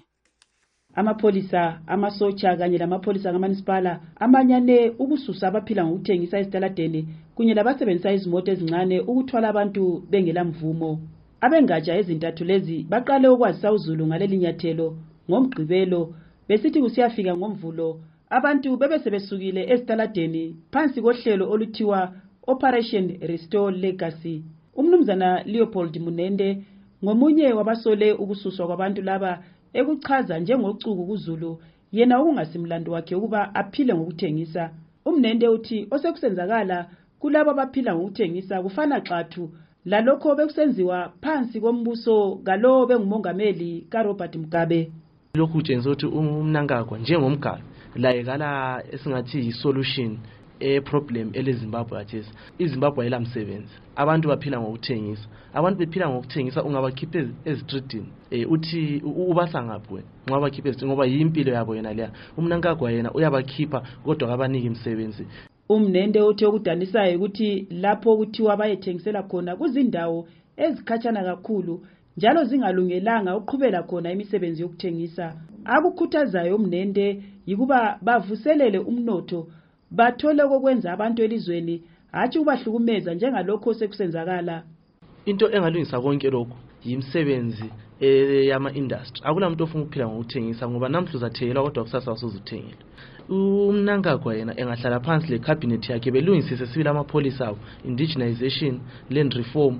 Amapholisa, amasotsha kanye lamapholisa kaManisipala amanyane ukususa abaphila ngokuthengisa ezitaladeni kunye labasebenzisa izimoto ezincane ukuthwala abantu bengela mvumo. Abengatsha ezintathu lezi baqale ukwazisa uZulu ngaleli nyathelo ngomgqibelo besithi kusiyafika ngomvulo abantu bebesebesukile ezitaladeni phansi kohlelo oluthiwa Operation Restore Legacy. Umnumzana Leopold Munende ngomunye wabasole ukususwa kwabantu laba ekuchaza njengocuku kuZulu yena okungasimlando wakhe ukuba aphile ngokuthengisa. Umnende uthi osekusenzakala kulabo abaphila ngokuthengisa kufana xathu lalokho bekusenziwa phansi kombuso ngalo bengumongameli kaRobert Mugabe. Lokhu kutshengisa ukuthi uMnangagwa njengomgaba layekala esingathi yi-solution problem eleZimbabwe athesi. iZimbabwe ayilamsebenzi. Abantu baphila ngokuthengisa. Abantu bephila ngokuthengisa ungabakhipha ezitreetini. Uthi ubasa ngaphi wena? Ungabakhipha ezitreetini ngoba yimpilo yabo yena leya. uMnangagwa yena uyabakhipha kodwa akabaniki imisebenzi. Umnende uthi okudanisayo ukuthi lapho kuthiwa bayethengisela khona kuzindawo ezikhatshana kakhulu njalo zingalungelanga uqhubela khona imisebenzi yokuthengisa. Akukhuthazayo umnende yikuba bavuselele umnotho bathole kokwenza abantu elizweni hatshi ubahlukumeza njengalokho sekusenzakala. Into engalungisa konke lokho yimisebenzi yama-industry. Akulamuntu ofuna ukuphila ngokuthengisa ngoba namhla uzathengelwa kodwa kusasa usuzuthengela. uMnangagwa yena engahlala phansi le cabinet yakhe belungisise sibili amapholisa abo indigenization, land reform,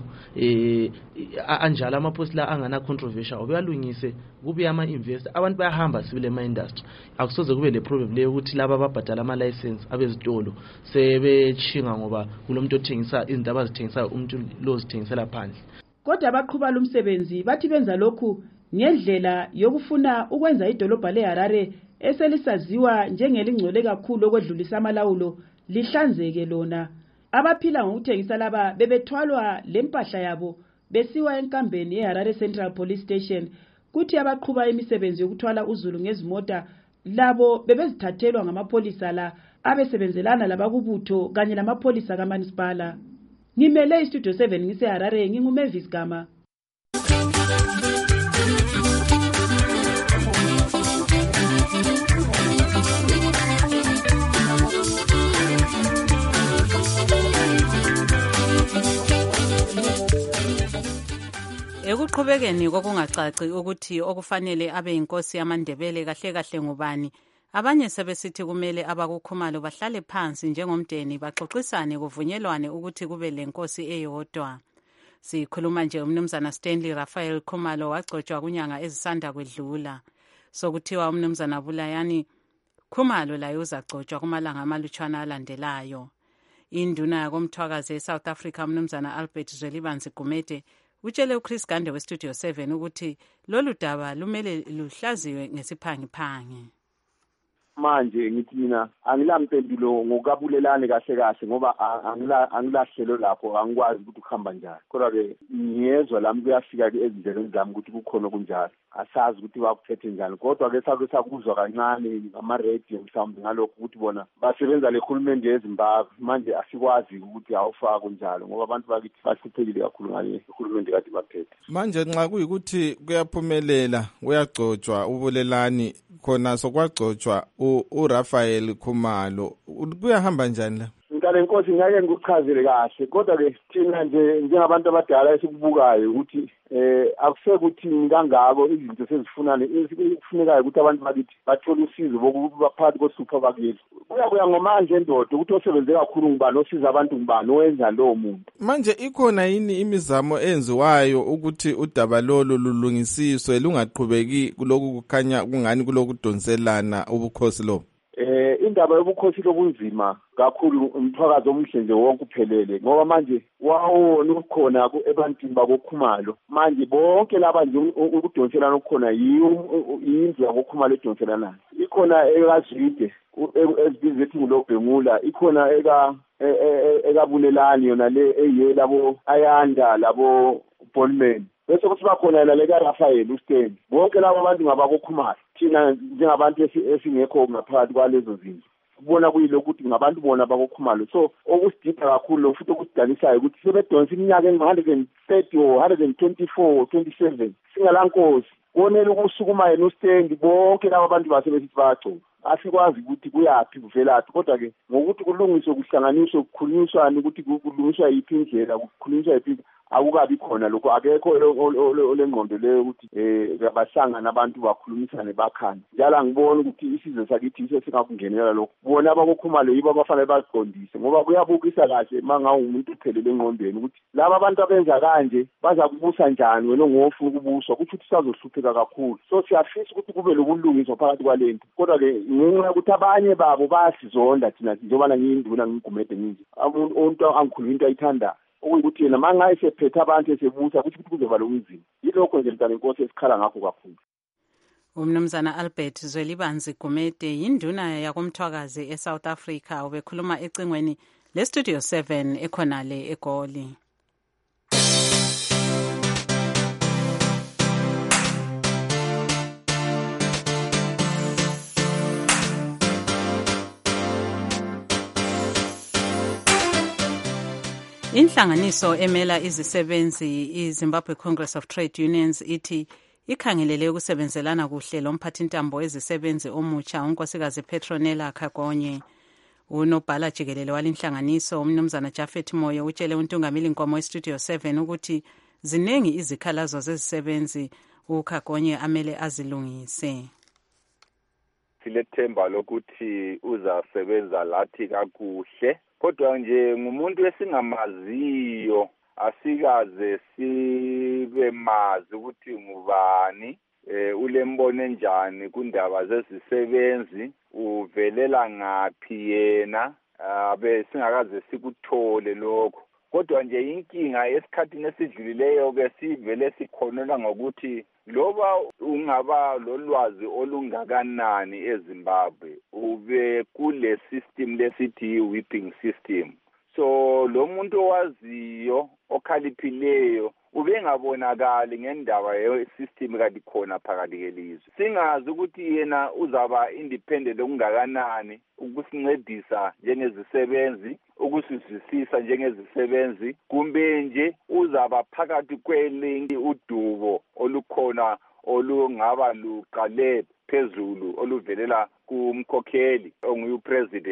anjalo amapholisa la angana controversial obeyalungise kube ama-investor abantu bayahamba sibili ema-industry. Akusoze kube le problem leyo ukuthi laba ababhadala ama-license abezitolo sebechinga ngoba kulomuntu othengisa izinto abazithengisayo umuntu lo zithengisela phandle. Kodwa abaqhuba lumsebenzi bathi benza lokhu ngendlela yokufuna ukwenza idolobha leHarare eselisaziwa njengelingcole kakhulu okwedlulisa amalawulo lihlanzeke lona. Abaphila ngokuthengisa laba bebethwalwa lempahla yabo besiwa enkambeni eHarare Central Police Station. Kuthi abaqhuba imisebenzi yokuthwala uZulu ngezimota labo bebezithathelwa ngamapholisa la abesebenzelana labakubutho kanye lamapholisa kaManisipala. Ngimele iStudio 7 ngiseHarare nginguMavis Gama. Ekuqhubekeni kokungacaci ukuthi okufanele abe inkosi yamaNdebele kahle kahle ngubani, Abanye sebesithi kumele abakukhumalo bahlale phansi njengomndeni baxoxisane kuvunyelwane ukuthi kube lenkosi eyodwa. Sikhuluma nje umnumzana Stanley Raphael Khumalo wagcotshwa kunyanga ezisanda kwedlula. Sokuthiwa umnumzana Bulayani Khumalo laye uzagcotshwa kumalanga amalutshwana alandelayo. Induna yakomthwakazi eSouth Africa umnumzana Albert Zwelibanzi Gumede utshele uChris Gande weStudio 7 ukuthi lolu daba lumele luhlaziwe ngesiphangiphangi. Manje ngithi mina angilampendulo ngokabulelane kahle kahle ngoba angilahlelo lapho angikwazi ukuthi ukuhamba njani. Kodwa ke ngiyezwa lami kuyafika ke ezindleleni zami ukuthi kukhona kunjalo. Asazi ukuthi bakuthethe njani. Kodwa ke sakuzwa kancane ama-radio mhlawumbe ngalokho ukuthi bona basebenza lehulumende yeZimbabwe. Manje asikwazi ukuthi awufaka kunjalo ngoba abantu bakithi bahluphekile kakhulu ngale uhulumende kade baphethe. Manje nxa kuyikuthi kuyaphumelela kuyagcotshwa ubulelani khona sokwagcotshwa uRaphael Khumalo kuyahamba njani la? Ngale nkosi ngeke ngikuchazele kahle kodwa ke thina nje njengabantu abadala esikubukayo ukuthi akusekuthi kangako izinto sezifunana kufunekayo ukuthi abantu bakithi bathole usizo bokuphakathi kohlupho bakithi. Kuya ngomanje endoda ukuthi osebenze kakhulu ngubani osiza abantu ngubani owenza lowo muntu. Manje ikhona yini imizamo enziwayo ukuthi udaba lolu lulungisiswe lungaqhubeki kuloku kukhanya kungani kuloku donselana ubukhosi lo? Indaba yobukhosi lobunzima kakhulu umthwakazi omuhle nje wonke uphelele ngoba manje wawona ukukhona ebantwini bakoKhumalo manje bonke laba nje ukudonselana okukhona yindlu yakoKhumalo edonselana ikhona ekazwide ezibiza ethi ngulobhengula ikhona ekabulelani yona le eyelabo ayanda labo Bolman bese kuthi bakhona la leka Raphael uStan bonke labo abantu ngabakoKhumalo thina njengabantu esingekho ngaphakathi kwalezo zinto kubona kuyilokhu ukuthi ngabantu bona bakoKhumalo so okusidida kakhulu futhi okusidanisayo ukuthi sebedonsa iminyaka engu-130 or 124 27 singalankosi konela ukusukuma yena uStan bonke labo abantu basebesithi bayagcoba asikwazi ukuthi kuyaphi kuvelaphi kodwa ke ngokuthi kulungiswe kuhlanganiswe kukhulunyiswane ukuthi kulungiswa yiphi indlela kukhulunyiswa yiphi akukabi khona lokho akekho olengqondo leyo ukuthi bahlangana abantu bakhulumisane bakhana njalo angiboni ukuthi isizwe sakithi iso singakungenela lokho bona abakoKhumalo yibo abafanele baziqondise ngoba kuyabukisa kahle mangawu umuntu uphelele engqondweni ukuthi laba abantu abenza kanje baza kubusa njani wena ngofuna ukubuswa kuthi sazohlupheka kakhulu so siyafisa ukuthi kube lokulungiswa phakathi kwalento kodwa ke ngenxa ukuthi abanye babo bayasizonda thina njengoba ngiyinduna ngigumede nje umuntu angikhuluma into ayithanda ukuthi yena mangaye sephethe abantu esebusa ukuthi kuzoba lo mzini yilokho nje mntana inkosi esikhala ngakho kakhulu. Umnumzana Albert Zwelibanzi Gumede yinduna yakomthwakazi eSouth Africa ubekhuluma ecingweni leStudio 7 ekhonale eGoli. Inhlanganiso emela izisebenzi iZimbabwe Congress of Trade Unions ithi ikhangelele ukusebenzelana kuhle lomphathintambo wezisebenzi omutsha unkosikazi Petronella Kagonye. Unobhala jikelele walinhlanganiso umnumzana Jafet Moyo utshele untungameli Nkomo weStudio 7 ukuthi zinengi izikhalazo zezisebenzi uKagonye amele azilungise. Silethemba lokuthi uzasebenza lathi kakuhle kodwa nje ngumuntu esingamaziyo asikaze sibe mazi ukuthi ngubani ulembono enjani kundaba zezisebenzi uvelela ngaphi yena singakaze sikuthole lokho kodwa nje inkinga esikhathini esidlulileyo ke sivele sikhonela ngokuthi loba ungaba lolwazi olungakanani eZimbabwe ube kule system lesithi whipping system so lo muntu owaziyo okhaliphileyo ubengabonakali ngendaba ye-system kade khona phakathi kelizwe singazi ukuthi yena uzaba independent okungakanani ukusincedisa njengezisebenzi ukusizwisisa njengezisebenzi kumbe nje uzaba phakathi kwelinye udubo olukhona olungaba luqale phezulu oluvelela kumkhokheli ongupresident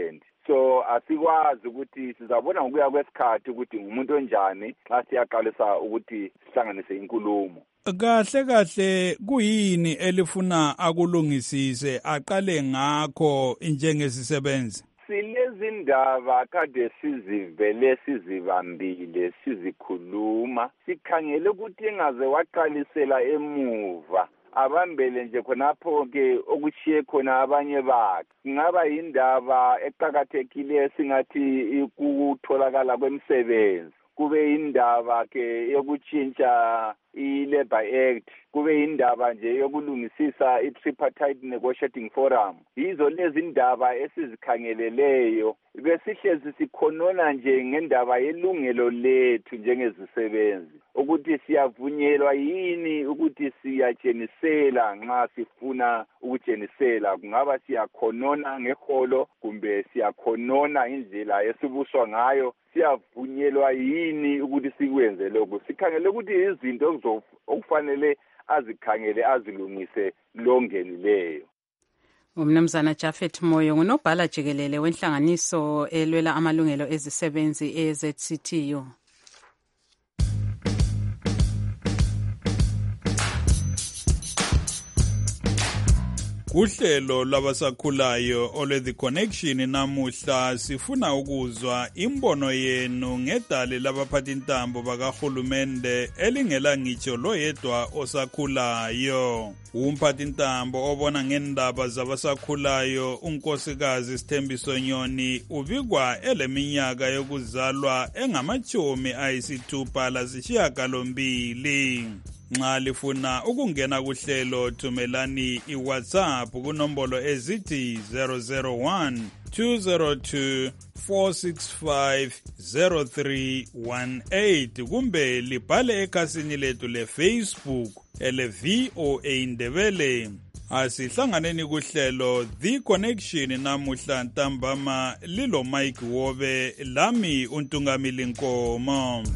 so asikwazi ukuthi sizabona ngokuya kwesikhathi ukuthi ngumuntu onjani xa siyaqalisa ukuthi sihlanganise inkulumo. Kahle kuyini elifuna akulungisise aqale ngakho njengesisebenzi? Silezi ndaba kade sizivele sizibambile sizikhuluma sikhangele ukuthi engaze waqalisela emuva abambele nje khonapho ke okushiye khona abanye bakhe. Ngaba indaba eqhakathekile singathi ikutholakala kwemisebenzi, kube indaba ke yokutshintsha i-Labor Act, kube indaba nje yokulungisisa i-tripartite negotiating forum. Yizo lezi indaba esizikhangeleleyo, besihlezi sikhonona nje ngendaba yelungelo lethu njengezisebenzi, ukuthi siyavunyelwa yini ukuthi siyatshenisela nxa sifuna ukutshenisela. Kungaba siyakhonona ngeholo kumbe siyakhonona indlela esibuswa ngayo, siyavunyelwa yini ukuthi sikwenze lokho. Sikhangele ukuthi izinto okufanele azikhangele azilungise longenileyo. Umnumzana Japhet Moyo ngunobhala jikelele wenhlanganiso elwela amalungelo ezisebenzi eZCTU. Kuhlelo labasakhulayo ole The Connection namuhla sifuna ukuzwa imbono yenu ngedale labaphathintambo bakahulumende elingela ngitsho loyedwa osakhulayo. Umphathintambo obona ngendaba zabasakhulayo unkosikazi Sithembiso Nyoni ubikwa eleminyaka yokuzalwa engama-62. Nxa lifuna ukungena kuhlelo thumelani iWhatsApp kunombolo ezithi 001-202-465-0318 kumbe libhale ekhasini lethu leFacebook ele-VOA Indebele. Asihlanganeni kuhlelo The Connection namuhla ntambama lilo Mike Wobe lami uNtungamili Nkomo.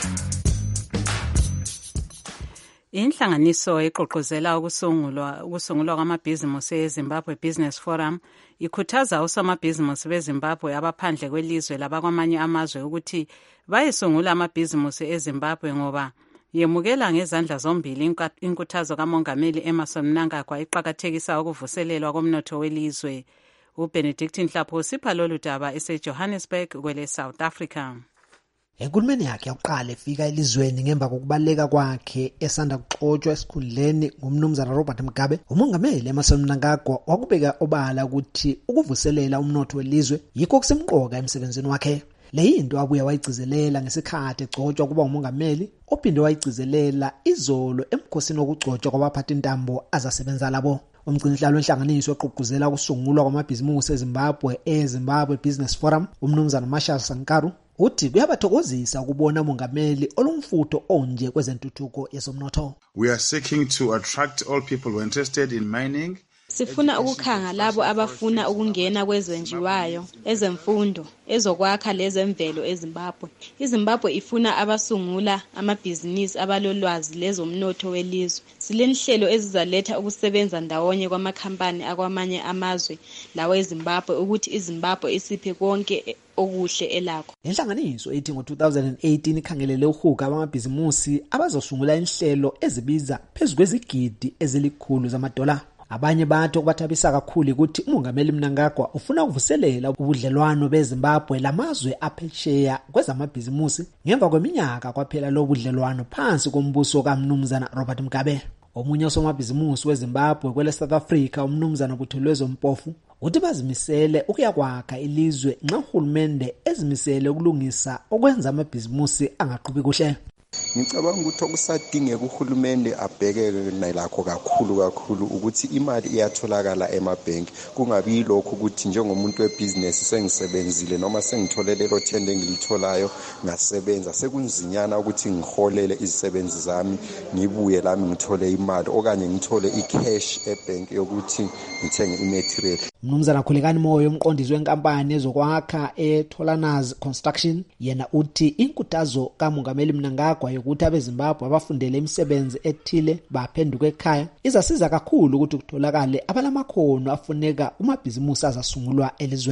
Inhlanganiso eqoqozela ukusungulwa kwamabhizimusi eZimbabwe Business Forum ikhuthaza osomabhizimusi beZimbabwe abaphandle kwelizwe labakwamanye amazwe ukuthi bayesungula amabhizimusi eZimbabwe ngoba yemukela ngezandla zombili inkuthazo kaMongameli Emmerson Mnangagwa iqhakathekisa ukuvuselelwa komnotho welizwe. uBenedict Nhlapho sipha lolu daba eseJohannesburg kwele South Africa. Enkulumeni yakhe yokuqala efika elizweni ngemva kokubaleka kwakhe esanda kuxotshwa esikhundleni ngumnumzana Robert Mugabe, umongameli Emmerson Mnangagwa wakubeka obala ukuthi ukuvuselela umnotho welizwe yikho kusemqoka emsebenzini wakhe. Le yinto abuye wayigcizelela ngesikhathi egcotshwa kuba umongameli, ophinde wayigcizelela izolo emkhosini wokugcotshwa kwabaphathintambo azasebenza labo. Umgcinisihlalo wenhlanganiso eqhugquzela ukusungulwa kwamabhizimusi eZimbabwe eZimbabwe Business Forum, umnumzana Marshall Sankaru, uthi kuyabathokozisa ukubona umongameli olumfutho onje kwezentuthuko yesomnotho. We are seeking to attract all people who are interested in mining. Sifuna ukukhanga labo abafuna ukungena kwezenjiwayo, ezemfundo, ezokwakha lezemvelo eZimbabwe. iZimbabwe ifuna abasungula amabhizinisi abalolwazi lezomnotho welizwe. Silenhlelo ezizaletha ukusebenza ndawonye kwamakhampani akwamanye amazwe lawe eZimbabwe ukuthi iZimbabwe isiphe konke okuhle elakho. Inhlanganiso ethi ngo-2018 ikhangelele uhuga abamabhizimusi abazosungula inhlelo ezibiza phezu kwezigidi ezilikhulu zamadola. Abanye bathi okubathabisa kakhulu ukuthi umongameli Mnangagwa ufuna ukuvuselela ubudlelwano beZimbabwe lamazwe aphesheya kwezamabhizimusi ngemva kweminyaka kwaphela lo budlelwano phansi kombuso kaMnumzana Robert Mugabe. Omunye osomabhizimusi weZimbabwe kwele South Africa, umnumzana Buthelezwe Mpofu, uthi bazimisele ukuyakwakha ilizwe nxa uhulumende ezimisele ukulungisa okwenza amabhizimusi angaqhubi kuhle. Ngicabanga ukuthi okusadingeka uhulumende abhekeke nalakho kakhulu ukuthi imali iyatholakala emabhenki, kungabi lokho ukuthi njengomuntu webusiness sengisebenzile noma sengithole lelo thende engilitholayo ngasebenza sekunzinyana ukuthi ngiholele izisebenzi zami ngibuye lami ngithole imali okanye ngithole icash ebhenki yokuthi ngithenge imaterial. Mnumzana Khulekani Moyo, umqondisi wenkampani ezokwakha eTholanas Construction, yena uthi inkuthazo kaMongameli Mnangagwa yokuthi abeZimbabwe abafundele imisebenzi ethile baphenduka ekhaya izasiza kakhulu ukuthi kutholakale abalamakhono afuneka kumabhizimusi azasungulwa elizweni.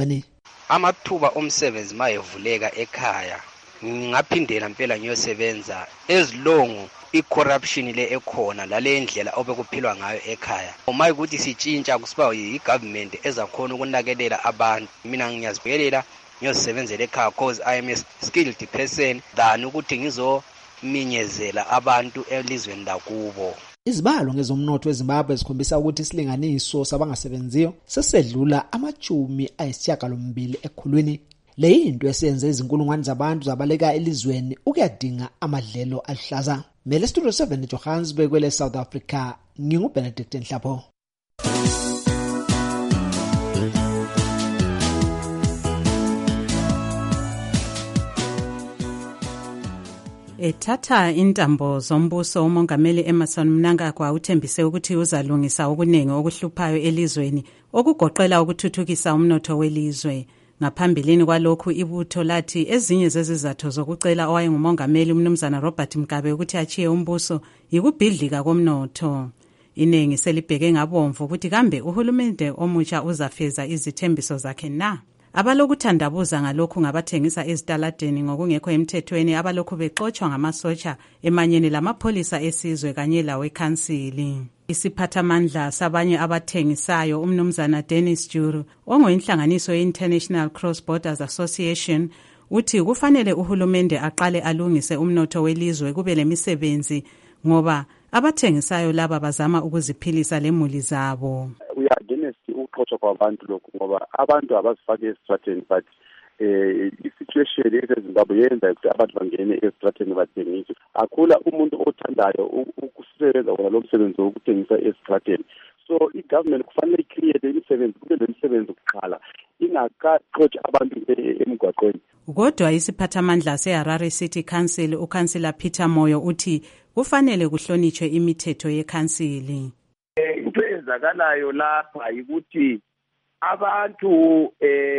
amathuba omsebenzi mayevuleka ekhaya ngingaphindela impela ngiyosebenza ezilongo i-corruption le ekhona lale ndlela obekuphilwa ngayo ekhaya. Uma ukuthi sitshintsha kusiba i-government ezakhona ukunakelela abantu, mina ngiyazibhekelela ngiyosebenzela ekhaya cause I am a skilled person than ukuthi ngizominyezela abantu elizweni lakubo. Izibalo ngezomnotho eZimbabwe zikhombisa ukuthi isilinganiso sabangasebenziyo sesedlula ama-80 ekhulwini. Le yinto esenze izinkulungwane zabantu zabaleka elizweni ukuyadinga amadlelo aluhlaza. Mele Studio 7 Johannesburg kwele South Africa, nginguBenedict Nhlapho. Ethatha intambo zombuso umongameli Emmerson Mnangagwa uthembise ukuthi uzalungisa okuningi okuhluphayo elizweni okugoqela ukuthuthukisa umnotho welizwe. Ngaphambilini kwalokhu ibutho lathi ezinye zezizathu zokucela owayengumongameli umnumzana Robert Mugabe ukuthi achiye umbuso yikubhidlika komnotho. Inengi selibheke ngabomvu ukuthi kambe uhulumende omutsha uzafeza izithembiso zakhe na. Abalokuthandabuza ngalokhu ngabathengisa ezitaladeni ngokungekho emthethweni abalokhu bexotshwa ngamasotsha emanyeni lamapholisa esizwe kanye lawekhansili. Isiphathamandla sabanye abathengisayo umnumzana Dennis Juru ongoyinhlanganiso ye-International Cross Borders Association uthi kufanele uhulumende aqale alungise umnotho welizwe kube lemisebenzi ngoba abathengisayo laba bazama ukuziphilisa lemuli zabo. Uyadinesi ukuxotsha kwabantu lokhu ngoba abantu abazifake esitrateni but i-situation eseZimbabwe yenza ukuthi abantu bangene esitrateni bathengise. Akhula umuntu othandayo ukusebenza wona lo msebenzi wokuthengisa esitrateni. So i-government kufanele i-create imisebenzi kube lemisebenzi kuqala ingakaxotshi abantu emgwaqweni. Kodwa isiphathamandla se-Harare City Council ukansila Peter Moyo uthi kufanele kuhlonitshwe imithetho yekhansili. Into ezakalayo lapha ukuthi abantu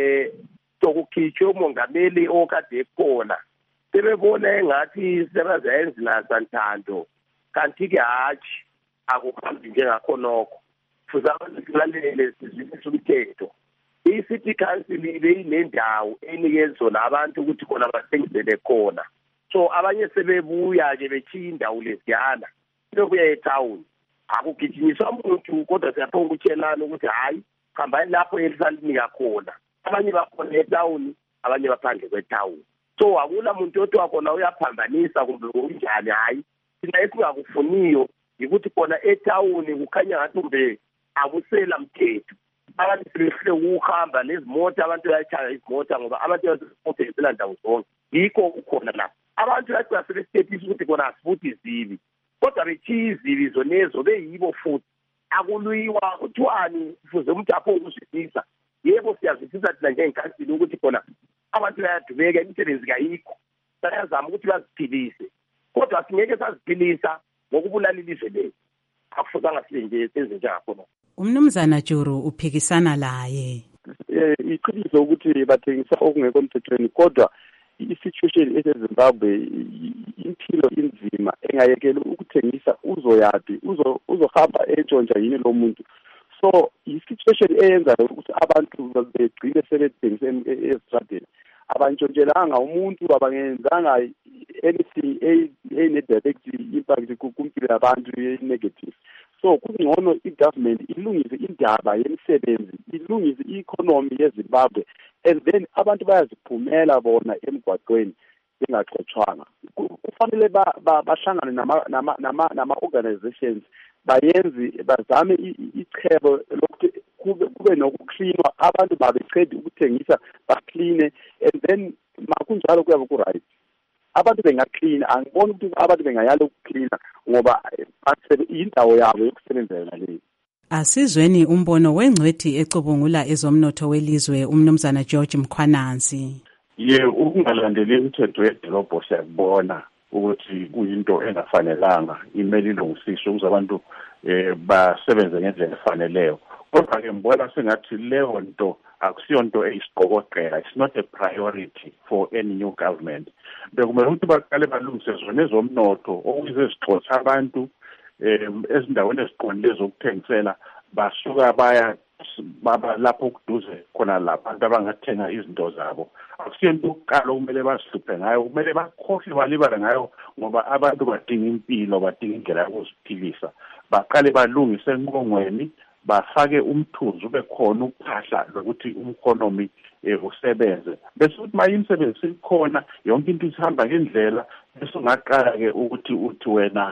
sokukhitshwe umongameli okade ekhona sebebona engathi sebazayenza santhando kanti ke hatshi akuhambi njengakhonokho futhi abantu silalele sizwise umthetho. I-City Council ibeyinendawo enikezona abantu ukuthi khona bathengisele khona. So abanye sebebuya nje bechiya indawo leziyana lokuya etown akugijinyiswa umuntu kodwa siyaphonga ukutshelana ukuthi hayi hambani lapho elisalinika khona. Abanye bakhona etown abanye baphandle kwetown. So akula muntu othi wakhona uyaphambanisa kumbe unjani hayi thina esingakufuniyo ukuthi khona etown kukhanya ngathi kumbe akusela mthetho. Abantu sebehle ukuhamba nezimoto abantu bayachaya izimoto ngoba abantu baziphothela ndawo zonke. Yikho ukhona lapha. Abantu basebesethisa ukuthi khona asifuthi izibi. Kodwa bechiya izibi zonezo beyibo futhi. Akuluyiwa kuthiwani fuze umuntu apho ukuzwisisa. Yebo siyazwisisa thina njengenkansili ukuthi khona abantu bayadubeka imisebenzi kayikho. Bayazama ukuthi baziphilise. Kodwa singeke saziphilisa ngokubulala ilizwe lethu. Akufuzanga sibe nje senze njengakho. Umnumzana Juru uphikisana laye. Iqiniso ukuthi bathengisa okungekho emthethweni kodwa i-situation eseZimbabwe impilo inzima engayekela ukuthengisa uzoyapi uzohamba entshontsha yini lo muntu. So i-situation eyenzayo ukuthi abantu begcine sebethengisa esitradeni abantshontshela umuntu abangenzanga anything ene-direct impact kumpilo yabantu negative. So kungcono i-government ilungise indaba yemisebenzi ilungise i-economy yeZimbabwe and then abantu bayaziphumela bona emgwaqweni bengaxotshwanga. Kufanele bahlangane nama-organizations bazame ichebo lokuthi kube nokuklinwa abantu babeceda ukuthengisa bakline and then makunjalo kuyabe ku-right. Abantu bengaklina angiboni ukuthi abantu bengayala ukuklina ngoba indawo yabo yokusebenzela leyo. Asizweni umbono wengcwethi ecubungula ezomnotho welizwe umnumzana George Mkhwanansi. Ukungalandeli imithetho yedolobho siyakubona ukuthi kuyinto engafanelanga imele ilungisiswe ukuze abantu basebenze ngendlela efaneleyo. Kodwa ke ngibona sengathi leyo nto akusiyonto eyisiqokoqela. It's not a priority for any new government. Bekumele ukuthi baqale balungise zona ezomnotho okuyize zixotsha abantu ezindaweni eziqondile zokuthengisela basuka baya baba lapho kuduze khona lapha abantu abangathenga izinto zabo. Akusiyo into yokuqala okumele bazihluphe ngayo, kumele bakhohle balibale ngayo ngoba abantu badinga impilo, badinga indlela yokuziphilisa. Baqale balungise enqongweni, bafake umthunzi ube khona ukuphahla lokuthi umkhonomi usebenze. Bese ukuthi maye imisebenzi sikhona, yonke into isihamba ngendlela, bese ungaqala-ke ukuthi uthi wena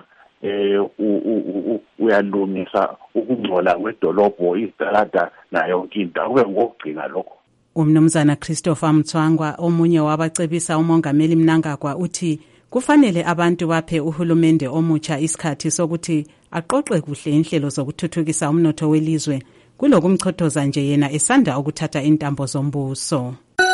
uyalungisa ukungcola kwedolobho, izitalada nayo yonke into. Akube ngokugcina lokho. Umnumzana Christopher Mthwangwa, omunye wabacebisa umongameli Mnangagwa, uthi kufanele abantu baphe uhulumende omutsha isikhathi sokuthi aqoqe kuhle inhlelo zokuthuthukisa umnotho welizwe kulokumchothoza nje yena esanda ukuthatha intambo zombuso.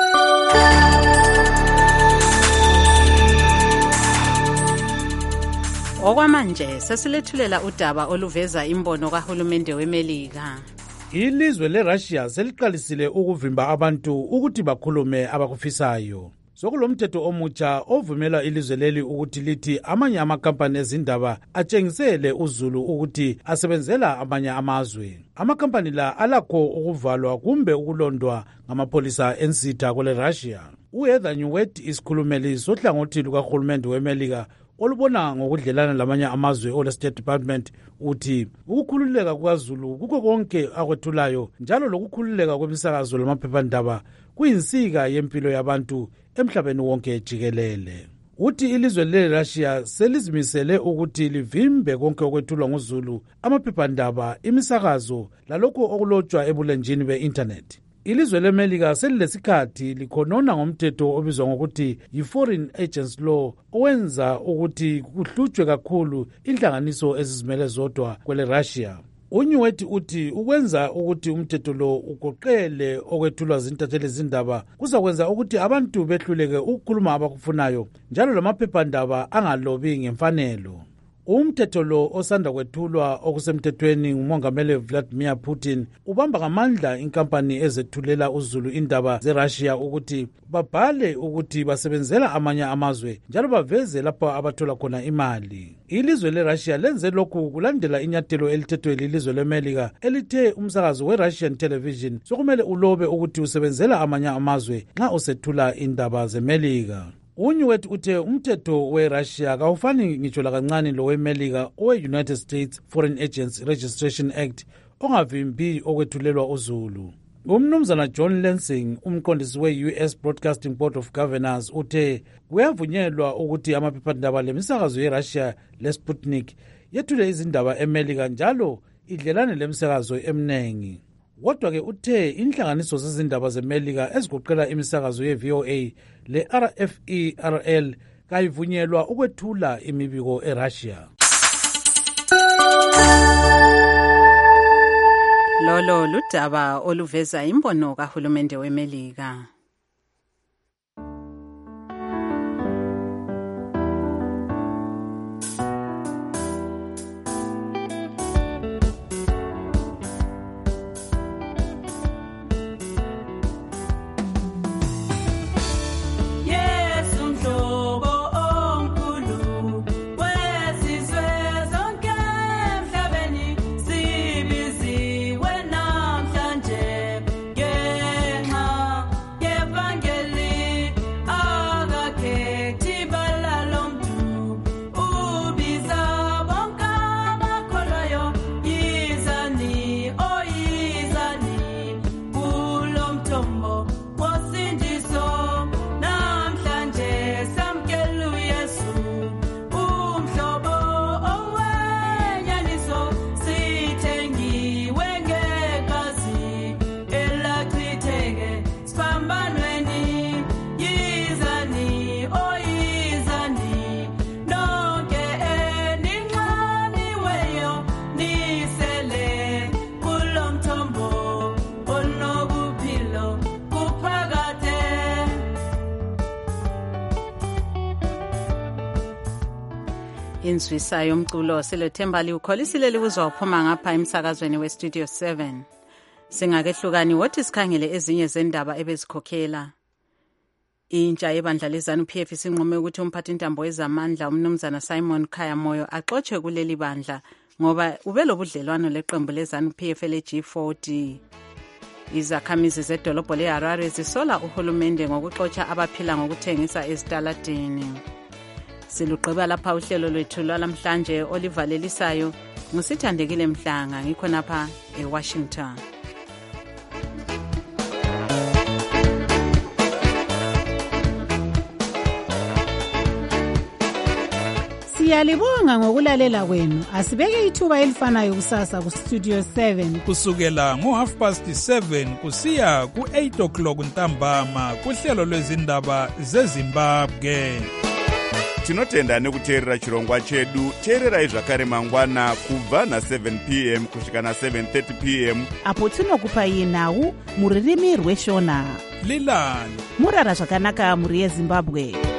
Okwamanje sesilethulela udaba oluveza imbono kahulumende weMelika. Ilizwe leRussia seliqalisile ukuvimba abantu ukuthi bakhulume abakufisayo. Sokulomthetho omutsha ovumela ilizwe leli ukuthi lithi amanye amakampani ezindaba atshengisele uzulu ukuthi asebenzela amanye amazwe. Amakampani la alakho ukuvalwa kumbe ukulondwa ngamapolisa ensitha kwele Russia. uHeather Nauert isikhulumeli sohlangothi lukahulumende weMelika olubona ngokudlelana lamanye amazwe ole State Department uthi ukukhululeka kukaZulu kukho konke akwethulayo njalo lokukhululeka kwemisakazo lamaphephandaba kuyinsika yempilo yabantu emhlabeni wonke jikelele. Uthi ilizwe leRussia selizimisele ukuthi livimbe konke okwethulwa nguZulu, amaphephandaba, imisakazo lalokho okulotshwa ebulenjini be-internet. Ilizwe leMelika selilesikhathi likhonona ngomthetho obizwa ngokuthi yi-Foreign Agents Law owenza ukuthi kuhlutshwe kakhulu inhlanganiso ezizimele zodwa kwele Russia. UNauert uthi ukwenza ukuthi umthetho lo ugoqele okwethulwa zintatheli zindaba kuzakwenza ukuthi abantu behluleke ukukhuluma abakufunayo njalo lamaphephandaba angalobi ngemfanelo. Umthetho lo osanda kwethulwa okusemthethweni ngumongameli Vladimir Putin ubamba ngamandla inkampani ezethulela uZulu indaba zeRussia ukuthi babhale ukuthi basebenzela amanye amazwe njalo baveze lapho abathola khona imali. Ilizwe leRussia lenze lokhu kulandela inyathelo elithethwe lilizwe leMelika elithe umsakazo weRussian television sokumele ulobe ukuthi usebenzela amanye amazwe nxa usethula indaba zeMelika. UNauert uthe umthetho weRussia kawufani ngitsho lakancane loweMelika owe-United States Foreign Agents Registration Act ongavimbi okwethulelwa uZulu. Umnumzana John Lansing, umqondisi we-US Broadcasting Board of Governors, uthe kuyavunyelwa ukuthi amaphephandaba lemisakazo yeRussia leSputnik yethule izindaba eMelika njalo idlelane lemisakazo eminengi. Kodwa-ke uthe inhlanganiso zezindaba zeMelika ezigoqela imisakazo ye-VOA le-RFE-RL kayivunyelwa ukwethula imibiko eRussia. Lolo ludaba oluveza imbono kahulumende weMelika. Inzwisa yomculo silethemba liwukholisile likuzwa uphuma ngapha emsakazweni weStudio 7. Singakehlukani wothi sikhangele ezinye zendaba ebezikhokhela. Intsha yebandla lezanu PF isinqume ukuthi umphathintambo wezamandla umnumzana Simon Khayamoyo axotshe kuleli bandla ngoba ubelobudlelwano leqembu lezanu PF leG40. Izakhamizi zedolobho leHarare zisola uhulumende ngokuxotsha abaphila ngokuthengisa ezitaladeni. Siluqeba lapha uhlelo lwethu lwalamhlanje olivalelisayo ngusithandekile Mhlanga ngikhonapha eWashington. Siyalibonga ngokulalela kwenu. Asibeke ithuba elifanayo kusasa ku Studio 7 kusukela ngo7:30 kusiya ku8 o'clock ntambama kuhlelo lwezindaba zeZimbabwe. Tinotenda nekuteerera chirongwa chedu. Teererai zvakare mangwana kubva na7 p.m. kusvika na7:30 p.m. apo tinokupai nhau muririmi rweshona. Lilani murara zvakanaka muri yeZimbabwe.